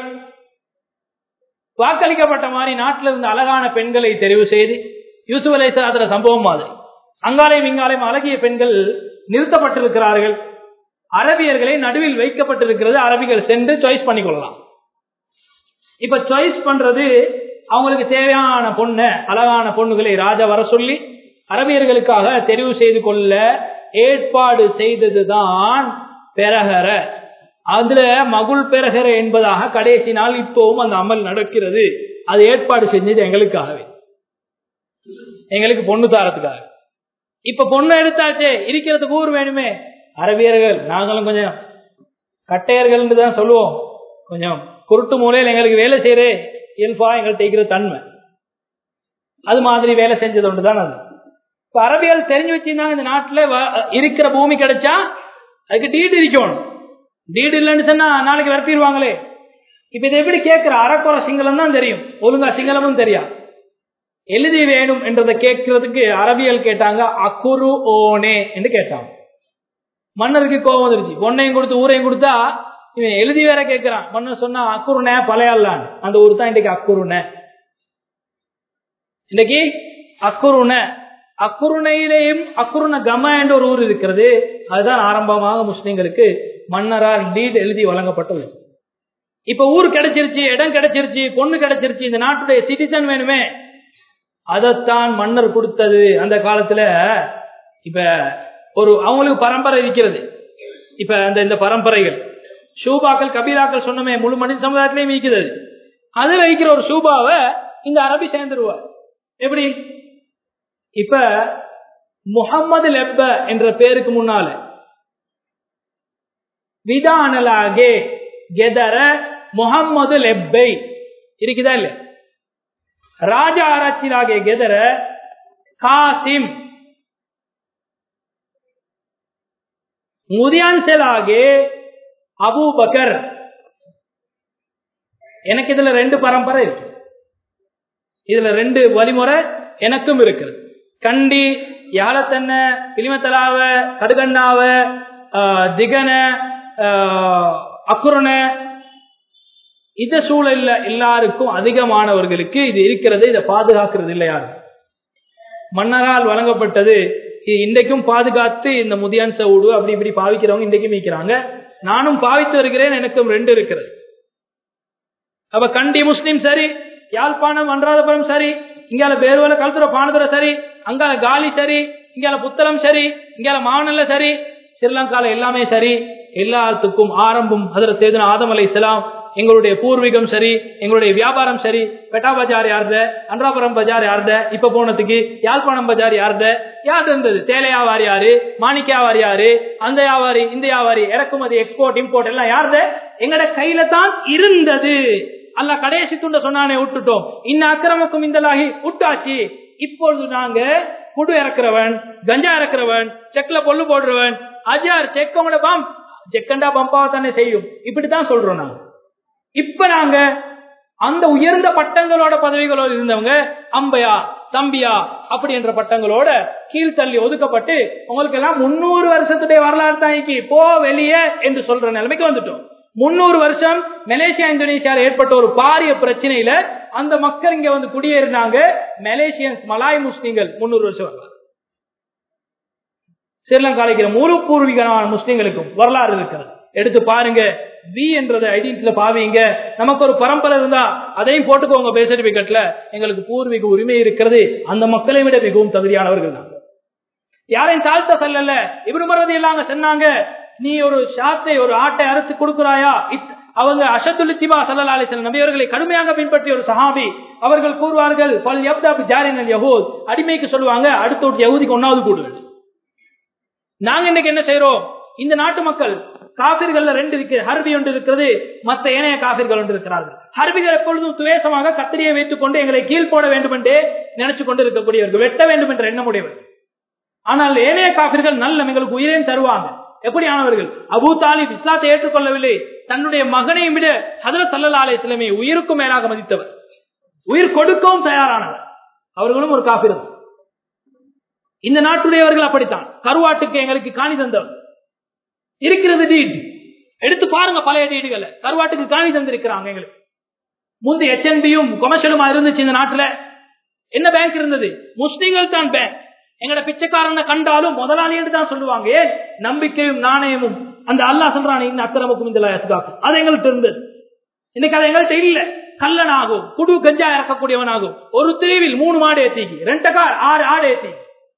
வாக்களிக்கப்பட்ட மாதிரி நாட்டில் இருந்த அழகான பெண்களை தெரிவு செய்து, யூசுப் அலைஹிஸ்ஸலாத்துல சம்பவம் மாதிரி அங்காலையும் இங்காலையும் அழகிய பெண்கள் நிறுத்தப்பட்டிருக்கிறார்கள். அரபியர்களை நடுவில் வைக்கப்பட்டிருக்கிறது. அரபிகள் சென்று சாய்ஸ் பண்ணிக்கொள்ளலாம். இப்ப சாய்ஸ் பண்றது அவங்களுக்கு தேவையான பொண்ணு, அழகான பொண்ணுகளை ராஜா வர சொல்லி அரபியர்களுக்காக தெரிவு செய்து கொள்ள ஏற்பாடு செய்ததுதான் பெரகர. அதுல மகுள் பெரகர என்பதாக கடைசி நாள் இப்பவும் அந்த அமல் நடக்கிறது. அது ஏற்பாடு செஞ்சது எங்களுக்காகவே, எங்களுக்கு பொண்ணு தாரத்துக்காக. இப்ப பொண்ணு எடுத்தாச்சே, இருக்கிறதுக்கு ஊர் வேணுமே. அரபியர்கள் நாங்களும் கொஞ்சம் கட்டையர்கள் தான் சொல்லுவோம், கொஞ்சம் குருட்டு மூலையில் எங்களுக்கு வேலை செய்யறே இயல்பா எங்கள்கிட்ட இருக்கிற தன்மை, அது மாதிரி வேலை செஞ்சது ஒன்றுதான் அது. இப்ப அரபியல் தெரிஞ்சு வச்சிருந்தாங்க, இந்த நாட்டுல இருக்கிற பூமி கிடைச்சா அதுக்கு டீடு இருக்கணும். டீடு இல்லைன்னு சொன்னா நாளைக்கு விரட்டிடுவாங்களே. இப்ப இதை எப்படி கேட்கிற, அறக்குறை சிங்களம் தான் தெரியும், ஒழுங்கா சிங்களமும் தெரியாது. எழுதி வேணும் என்றதை கேட்கறதுக்கு அரபியல் கேட்டாங்க, அக்குரு ஓனே என்று கேட்டாங்க. மன்னருக்கு கோபம் வந்துருச்சு. பொண்ணையும் கொடுத்து ஊரையும் கொடுத்தா இவன் எழுதி வேற கேட்கிறான். மன்னர் சொன்னா அக்குருனே பழையாளான், அந்த ஊர் தான் இன்னைக்கு அக்குருன. இன்னைக்கு அக்குருன, அக்குருணையிலேயும் அக்குருன கம என்ற ஒரு ஊர் இருக்கிறது. அதுதான் ஆரம்பமாக முஸ்லிம்களுக்கு மன்னரால் டீட் எழுதி வழங்கப்பட்டது. இப்ப ஊர் கிடைச்சிருச்சு, இடம் கிடைச்சிருச்சு, பொண்ணு கிடைச்சிருச்சு, இந்த நாட்டுடைய சிட்டிசன் வேணுமே, அதைத்தான் மன்னர் கொடுத்தது. அந்த காலத்துல இப்ப ஒரு அவங்களுக்கு பரம்பரை இருக்கிறது. இப்ப அந்த இந்த பரம்பரைகள் ஷூபாக்கள் கபீராக்கள் சொன்னமே முழு மனித சமுதாயத்திலையும் இருக்கிறது. அதுல இருக்கிற ஒரு ஷூபாவை இந்த அரபி சேர்ந்துருவார். எப்படி? இப்ப முஹம்மது லெப்ப என்ற பேருக்கு முன்னால விதானலாகே கெதர முஹம்மது லெப்பை இருக்குதா இல்ல? ராஜா ஆராய்ச்சிலாகே கெதர காசிம் முதியான்சலாகே அபூபக்கர் எனக்கு இதுல ரெண்டு பரம்பரை இருக்கு, இதுல ரெண்டு வழிமுறை எனக்கும் இருக்குது. கண்டி யாழத்தன்ன கிளிமத்தலாவ கடுகண்ணாவ திகன அக்குரண இந்த சூழல்ல எல்லாருக்கும் அதிகமானவர்களுக்கு இது இருக்கிறது. இதை பாதுகாக்கிறது இல்லை யாரு. மன்னரால் வழங்கப்பட்டது இன்றைக்கும் பாதுகாத்து இந்த முதியான் சவுடு அப்படி இப்படி பாவிக்கிறவங்க இன்றைக்கும் மீக்கிறாங்க. நானும் பாவித்து வருகிறேன், எனக்கும் ரெண்டு இருக்கிறது. அப்ப கண்டி முஸ்லீம் சரி, யாழ்ப்பாணம் அன்றாதபுரம் சரி, இங்கால பேருவல கல்துற பானதுரை சரி, அங்கால காலி சரி, இங்கால புத்தளம் சரி, இங்கால மாவனல்ல சரி, ஸ்ரீலங்கால எல்லாமே சரி. எல்லாத்துக்கும் ஆரம்பம் ஹஜ்ரத் சையதுனா ஆதம் அலைஹிஸ்ஸலாம். எங்களுடைய பூர்வீகம் சரி, எங்களுடைய வியாபாரம் சரி. பெட்டா பஜார் யாருத, அன்றாபுரம் பஜார் யாருத, இப்ப போனதுக்கு யாழ்ப்பாணம் பஜார் யாருத, யாரு இருந்தது? தேலை வியாபாரி யாரு, மாணிக்க வியாபாரி யாரு, அந்த வியாபாரி இந்த வியாபாரி, இறக்குமதி எக்ஸ்போர்ட் இம்போர்ட் எல்லாம் யாருத? எங்கட கையில தான் இருந்தது. அல்லாஹ் கடைசி துண்ட சொன்னானே விட்டுட்டோம். இன்ன அக்கிரமக்கும் இந்தலாகி விட்டாச்சு. இப்பொழுது நாங்க குடு இறக்குறவன், கஞ்சா இறக்குறவன், செக்ல பொல்லு போடுறவன், அஜார் செக்கோட பம்ப் செக்கண்டா பம்பாவை தானே செய்யும், இப்படித்தான் சொல்றோம் நாங்க. இப்ப நாங்க அந்த உயர்ந்த பட்டங்களோட பதவிகளோடு இருந்தவங்க அம்பையா தம்பியா அப்படி என்ற பட்டங்களோட கீழ்த்தள்ளி ஒதுக்கப்பட்டு உங்களுக்கு எல்லாம் முன்னூறு வருஷத்துடைய வரலாறு தாங்கி போ வெளியே என்று சொல்ற நிலைமைக்கு வந்துட்டோம். முன்னூறு வருஷம் மலேசியா இந்தோனேஷியாவில் ஏற்பட்ட ஒரு பாரிய பிரச்சனையில அந்த மக்கள் இங்க வந்து குடியேறினாங்க. மலேசியன்ஸ் மலாய் முஸ்லிம்கள் முன்னூறு வருஷம் வரலாறு. ஸ்ரீலங்காவில முழு பூர்வீகமான முஸ்லிம்களுக்கும் வரலாறு இருக்கிறது. எடுத்து பாருங்க. வி என்றதை ஐடென்டிட்டில பாவீங்க. நமக்கு ஒரு பரம்பரை இருந்தா அதையும் போட்டுக்கோங்க பேர் சர்டிபிகேட்ல. எங்களுக்கு பூர்வீக உரிமை இருக்கிறது. அந்த மக்களை விட மிகவும் தகுதியானவர்கள் தான். யாரையும் தாழ்த்த சொல்லல. இப்னு உமர் ரலியல்லாஹு சொன்னாங்க, நீ ஒரு ஷாத்தை ஒரு ஆட்டை அறுத்து கொடுக்கிறாயா? அவங்க அஷத்துல் இத்திபா ஸல்லல்லாஹு அலைஹி வஸல்லம் நபியவர்களை கடுமையாக பின்பற்றிய ஒரு சஹாபி. அவர்கள் கூறுவார்கள், பல் யப்தா பிஜாரினல் யஹூத், அடிமைக்கு சொல்லுவாங்க அடுத்த ஒரு யஹூதிக்கு ஒன்னாவது கூடுகள். நாங்க இன்னைக்கு என்ன செய்யறோம்? இந்த நாட்டு மக்கள் காபிர்கள் ரெண்டு இருக்கு, ஹர்பி ஒன்று இருக்கிறது, மற்ற ஏனைய காபிர்கள் ஒன்று இருக்கிறார்கள். ஹர்பிகள் எப்பொழுதும் துவேசமாக கத்திரியை வைத்துக் கொண்டு எங்களை கீழ் போட வேண்டும் என்றே நினைச்சு கொண்டு இருக்கக்கூடியவர்கள், வெட்ட வேண்டும் என்ற எண்ணமுடையவர்கள். ஆனால் ஏனைய காபிர்கள் நல்ல எங்களுக்கு உயிரையும் தருவாங்க. எப்படியானவர்கள்? அபூ தாலிப் இஸ்லாத்தை ஏற்றுக்கொள்ளவில்லை, தன்னுடைய மகனையும் விட ஹஜ்ரத் ஸல்லல்லாஹு அலைஹி வஸல்லம் உயிருக்கும் மேலாக மதித்தவர், உயிர் கொடுக்கவும் தயாரானவர். அவர்களும் ஒரு காபிர். இந்த நாட்டுடையவர்கள் அப்படித்தான். கருவாட்டுக்கு எங்களுக்கு காணி தந்தவர் இருக்கிறது. டீட் எடுத்து பாருங்க, பழைய டீடுகளை கருவாட்டுக்கு காணி தந்திருக்கிறாங்க. எங்களுக்கு முந்தைய எச்என்பியும் கொமர்ஷியலுமா இருந்துச்சு. இந்த நாட்டுல என்ன பேங்க் இருந்தது? முஸ்லிம்கள் தான் பேங்க். எங்கட பிச்சைக்காரனை கண்டாலும் முதலாளி என்று தான் சொல்லுவாங்க. ஏன்? நம்பிக்கையும் நாணயமும். அந்த அல்லாஹ் சொல்றானே இந்த அக்கிரமக்கும் இந்த லாயத்துக்காகும், அது எங்கள்கிட்ட இருந்தது. இன்னைக்கு அது எங்கள்கிட்ட இல்ல. கல்லனாகும், குடு கஞ்சா இறக்கக்கூடியவனாகும், ஒரு தெருவில் மூணு மாடு ஏத்திக்கு, ரெண்டு கார் ஆறு ஆடு ஏத்தி.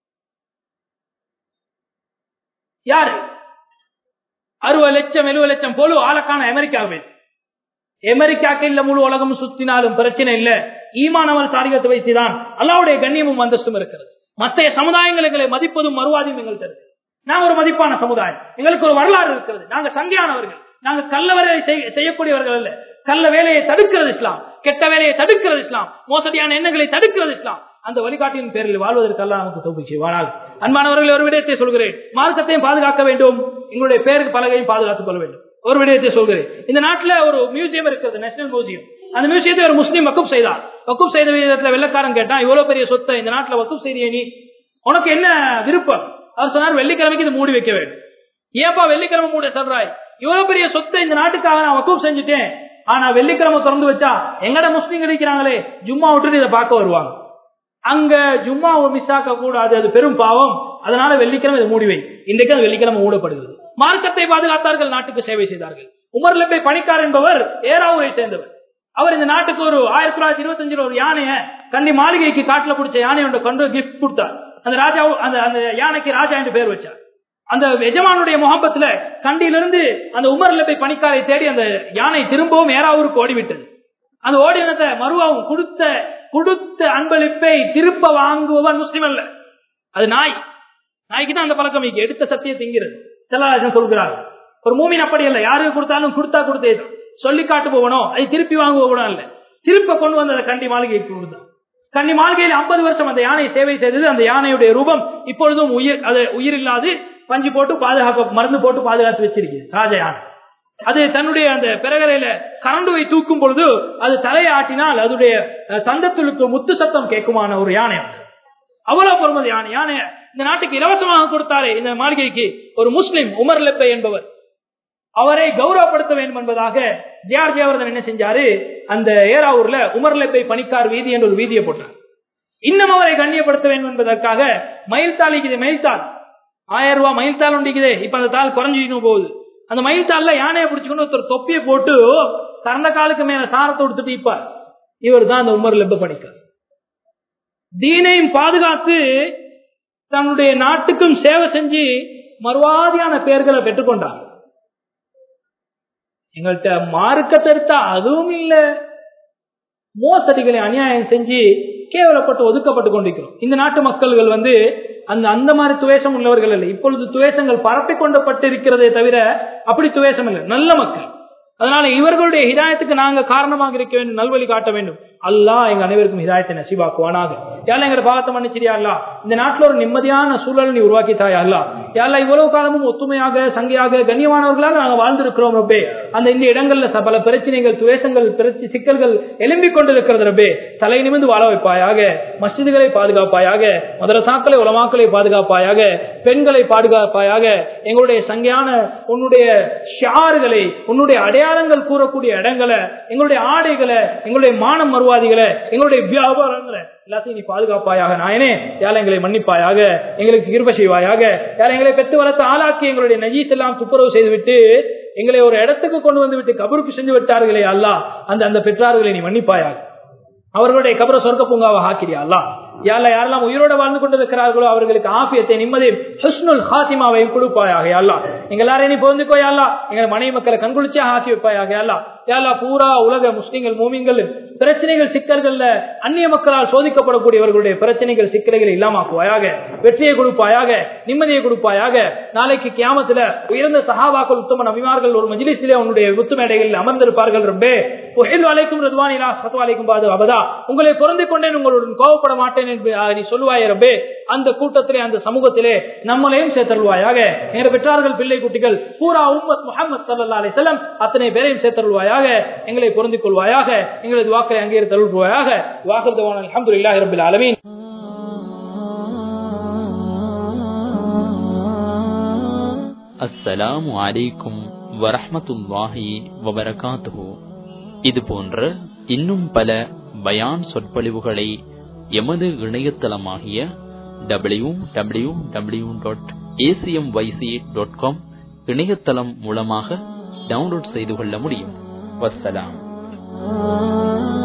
யாரு? அறுபது லட்சம் எழுபது லட்சம் போல ஆளக்கான அமெரிக்காவே. அமெரிக்காக்கு இல்ல முழு உலகம் சுத்தினாலும் பிரச்சனை இல்ல. ஈமானவன் சாரிகத்தை வைத்துதான் அல்லாஹ்வுடைய கண்ணியமும் அந்தஸ்தும் இருக்கிறது. மற்ற சமுதாயங்கள் எங்களை மதிப்பதும் மறுவாதியும் எங்கள்கிட்ட இருக்கு. நாங்க ஒரு மதிப்பான சமுதாயம், எங்களுக்கு ஒரு வரலாறு இருக்கிறது. நாங்க சங்கையானவர்கள். நாங்க கள்ள வேலையை செய்யக்கூடியவர்கள் அல்ல. கள்ள வேலையை தடுக்கிறது இஸ்லாம், கெட்ட வேலையை தடுக்கிறது இஸ்லாம், மோசடியான எண்ணங்களை தடுக்கிறது இஸ்லாம். அந்த வழிகாட்டியின் பேரில் வாழ்வதற்கு அல்லாஹ் நமக்கு தௌஃபீக் செய்வானாக. அன்பானவர்கள், ஒரு விடயத்தை சொல்கிறேன். மார்க்கத்தையும் பாதுகாக்க வேண்டும், எங்களுடைய பேருக்கு பலகையும் பாதுகாத்துக் கொள்ள வேண்டும். ஒரு விடயத்தை சொல்கிறேன். இந்த நாட்டில் ஒரு மியூசியம் இருக்கிறது, நேஷனல் மியூசியம். அந்த மியூசியத்தை ஒரு முஸ்லீம் வக்குப் செய்தார். வக்குப் செய்த விதத்தில் வெள்ளக்காரன் கேட்டான், இவ்வளவு பெரிய சொத்தை இந்த நாட்டில் வக்குப் செய்திய நீ, உனக்கு என்ன விருப்பம்? அவர் சொன்னார், வெள்ளிக்கிழமைக்கு இது மூடி வைக்க வேண்டும். ஏப்பா வெள்ளிக்கிழமை மூட சொல்றாய்? இவ்வளவு பெரிய சொத்தை இந்த நாட்டுக்காக நான் வக்குப் செஞ்சுட்டேன். ஆனா வெள்ளிக்கிழமை திறந்து வச்சா எங்கட முஸ்லீம் இருக்கிறாங்களே ஜும்மா விட்டுட்டு இதை பார்க்க வருவாங்க. அங்க ஜும்மாவை மிஸ் ஆக்க கூடாது, அது பெரும் பாவம். அதனால வெள்ளிக்கிழமை இதை மூடிவை. இன்றைக்கு அது வெள்ளிக்கிழமை மூடப்படுகிறது. மார்க்கத்தை பாதுகாத்தார்கள், நாட்டுக்கு சேவை செய்தார்கள். உமர் லப்பை பணிக்கார் என்பவர் ஏராவூரை சேர்ந்தவர். அவர் இந்த நாட்டுக்கு ஒரு ஆயிரத்தி தொள்ளாயிரத்தி இருபத்தி அஞ்சுல ஒரு யானைய கண்டி மாளிகைக்கு காட்டுல பிடிச்ச யானையோட கொண்டு கிஃப்ட் கொடுத்தார். அந்த ராஜா அந்த அந்த யானைக்கு ராஜா என்று பெயர் வச்சார். அந்த எஜமானுடைய முகப்பத்துல கண்டியிலிருந்து அந்த உமர் லப்பை பணிக்காரை தேடி அந்த யானை திரும்பவும் ஏராவூருக்கு ஓடிவிட்டது. அந்த ஓடினத்தை மறுவாவும் கொடுத்த கொடுத்த அன்பளிப்பை திருப்ப வாங்குபவன் முஸ்லிம் அல்ல, அது நாய். நாய்க்கு தான் அந்த பழக்கம். எடுத்த சத்தியை திங்கிறது செல்லாஜன் சொல்கிறார். ஒரு மூமின் அப்படி இல்லை, யாருக்கு கொடுத்தாலும் கொடுத்தா கொடுத்தே தான் சொல்லி காட்டு போவனோ, அதை திருப்பி வாங்குவனோ அல்ல. திருப்ப கொண்டு வந்த கண்டி மாளிகைக்கு கொடுத்தான். கண்டி மாளிகையில் ஐம்பது வருஷம் அந்த யானை சேவை செய்தது. அந்த யானையுடைய ரூபம் இப்பொழுதும் உயிர் அது உயிர் இல்லாது பஞ்சு போட்டு பாதுகாக்க மருந்து போட்டு பாதுகாத்து வச்சிருக்கிறது ராஜ யானை. அது தன்னுடைய அந்த பிறகரையில கரண்டுவை தூக்கும் பொழுது அது தலையை ஆட்டினால் அதனுடைய தந்தத்துளுக்கு முத்து சத்தம் கேட்குமான ஒரு யானை, அவ்வளவு பொறுமதி யானை. யானை இந்த நாட்டுக்கு இலவசமாக கொடுத்தாரே இந்த மாளிகைக்கு ஒரு முஸ்லிம் உமர் லெப்பை என்பவர், அவரை கௌரவப்படுத்த வேண்டும் என்பதாக ஜே ஆர் ஜெயவர்தன் என்ன செஞ்சாரு, அந்த ஏராவூர்ல உமர் லெப்பை பணிக்கார் வீதி என்ற ஒரு வீதியை போட்டார். இன்னும் அவரை கண்ணியப்படுத்த வேண்டும் என்பதற்காக மயில் தாளிக்குது, மயில் தாள் ஆயிரம் ரூபாய் மயில் தாள் உண்டிக்குது. இப்ப அந்த தாள் குறைஞ்சிக்கணும் போகுது. அந்த மயில் தாள்ல யானையை பிடிச்சுக்கணும் ஒருத்தர் தொப்பியை போட்டு கரண்ட காலுக்கு மேல சாரத்தை கொடுத்துட்டு இப்பார். இவர் தான் அந்த உமர் லெப்பை பணிக்கார். தீனையும் பாதுகாத்து தன்னுடைய நாட்டுக்கும் சேவை செஞ்சு மறுவாதியான பெயர்களை பெற்றுக்கொண்டார். எங்கள்கிட்ட மார்க்கத்தை எடுத்தா அதுவும் இல்ல, மோசடிகளை அநியாயம் செஞ்சு கேவலப்பட்டு ஒதுக்கப்பட்டு கொண்டிருக்கிறோம். இந்த நாட்டு மக்கள்கள் வந்து அந்த அந்த மாதிரி துவேஷம் உள்ளவர்கள் இல்லை. இப்பொழுது துவேஷங்கள் பரப்பிக் கொண்டப்பட்டு இருக்கிறதே தவிர அப்படி துவேஷம் இல்லை, நல்ல மக்கள். அதனால இவர்களுடைய ஹிதாயத்துக்கு நாங்க காரணமாக இருக்க வேண்டும், நல்வழி காட்ட வேண்டும். அல்லாஹ் எங்க அனைவருக்கும் ஹிதாயத்தை நசீபாக்குவானாக. யாரெல்லாம் எங்களை பாவத்தை மன்னிச்சிரியா அல்லா, இந்த நாட்டில் ஒரு நிம்மதியான சூழல் நீ உருவாக்கி தாயா அல்லா. யாரெல்லாம் இவ்வளவு காலமும் ஒத்துமையாக சங்கையாக கண்ணியமானவர்களாக நாங்கள் வாழ்ந்திருக்கிறோம் ரப்பே. அந்த இந்த இடங்கள்ல பல பிரச்சனைகள் துவேஷங்கள் சிக்கல்கள் எழும்பிக் கொண்டிருக்கிறது ரப்பே. தலை நிமிர்ந்து வாழ வைப்பாயாக, மஸ்ஜிதுகளை பாதுகாப்பாயாக, மதரசாக்களை உலமாக்களை பாதுகாப்பாயாக, பெண்களை பாதுகாப்பாயாக, எங்களுடைய சங்கையான உன்னுடைய ஷியார்களை உன்னுடைய அடையாளங்கள் கூறக்கூடிய இடங்களை, எங்களுடைய ஆடைகளை, எங்களுடைய மானம் மறுவாதிகளை, எங்களுடைய வியாபாரங்களை எல்லாத்தையும் நீ பாதுகாப்பாயாக. நாயனே யாழ் எங்களை மன்னிப்பாயாக, எங்களுக்கு கிருபை செய்வாயாக. யாழ் எங்களை பெற்று வளர்த்து ஆளாக்கி எங்களுடைய நஜீஸ் எல்லாம் துப்புரவு செய்துவிட்டு எங்களை ஒரு இடத்துக்கு கொண்டு வந்து விட்டு கபருக்கு செஞ்சு விட்டார்களே அல்லாஹ், அந்த அந்த பெற்றார்களை நீ மன்னிப்பாயாக. அவர்களுடைய கபரை சொர்க்க பூங்காவாக ஆக்கிறியா அல்லாஹ். யாரெல்லாம் யாரெல்லாம் உயிரோட வாழ்ந்து கொண்டிருக்கிறார்களோ அவர்களுக்கு ஆஃபியத்தை நிம்மதியும் ஹுஸ்னுல் ஹாத்திமாவையும் கொடுப்பாயாக அல்லாஹ். எங்க எல்லாரையும் நீ பொருந்திக்கோ அல்லாஹ். எங்கள் மனைவி மக்களை கண்குளிச்சியாக ஆக்கி வைப்பாயாக அல்லாஹ். யாரெல்லாம் பூரா உலக முஸ்லிம்கள் மூமின்கள் பிரச்சனைகள் சிக்கல்கள்ல அந்நிய மக்களால் சோதிக்கப்படக்கூடியவர்களுடைய பிரச்சனைகள் சிக்கல்களை இல்லாமக்குவாயாக, வெற்றியை கொடுப்பாயாக, நிம்மதியை கொடுப்பாயாக. நாளைக்கு கியாமத்துல உயர்ந்த சஹாபாக்கள் உத்தம நபிமார்கள் ஒரு மஜ்லிஸிலே உன்னுடைய முத்து மேடைகளில் அமர்ந்திருப்பார்கள். ரப்பே உஹில் அலைக்கும் ரிதுவானிலா சத்து அலைக்கும் பாது அபதா, உங்களை பொருந்திக் கொண்டேன் உங்களுடன் கோபப்பட மாட்டேன் என்று நீ சொல்லுவாயே ரப்பே. அந்த கூட்டத்திலே அந்த சமூகத்திலே நம்மளையும் சேர்த்தருள்வாயாக. எங்கள் பெற்றார்கள் பிள்ளை குட்டிகள் பூரா உம்மத் முஹம்மது ஸல்லல்லாஹு அலைஹி வஸல்லம் அத்தனை பேரையும் சேர்த்தருள்வாயாக. எங்களை பொருந்திக் கொள்வாயாக, எங்களது வாக்களை அங்கீகரித்து அருள்வாயாக. வாஹிர் தவானா அல்ஹம்துலில்லாஹி ரப்பில் ஆலமீன். அஸ்ஸலாமு அலைக்கும் வரஹ்மத்துல்லாஹி வபரகாத்துஹு. இது போன்ற இன்னும் பல பயான் சொற்பொழிவுகளை எமது இணையதளமாகிய W W W dot ACM YC dot com இணையதளம் மூலமாக டவுன்லோட் செய்து கொள்ள முடியும். வஸ்ஸலாம்.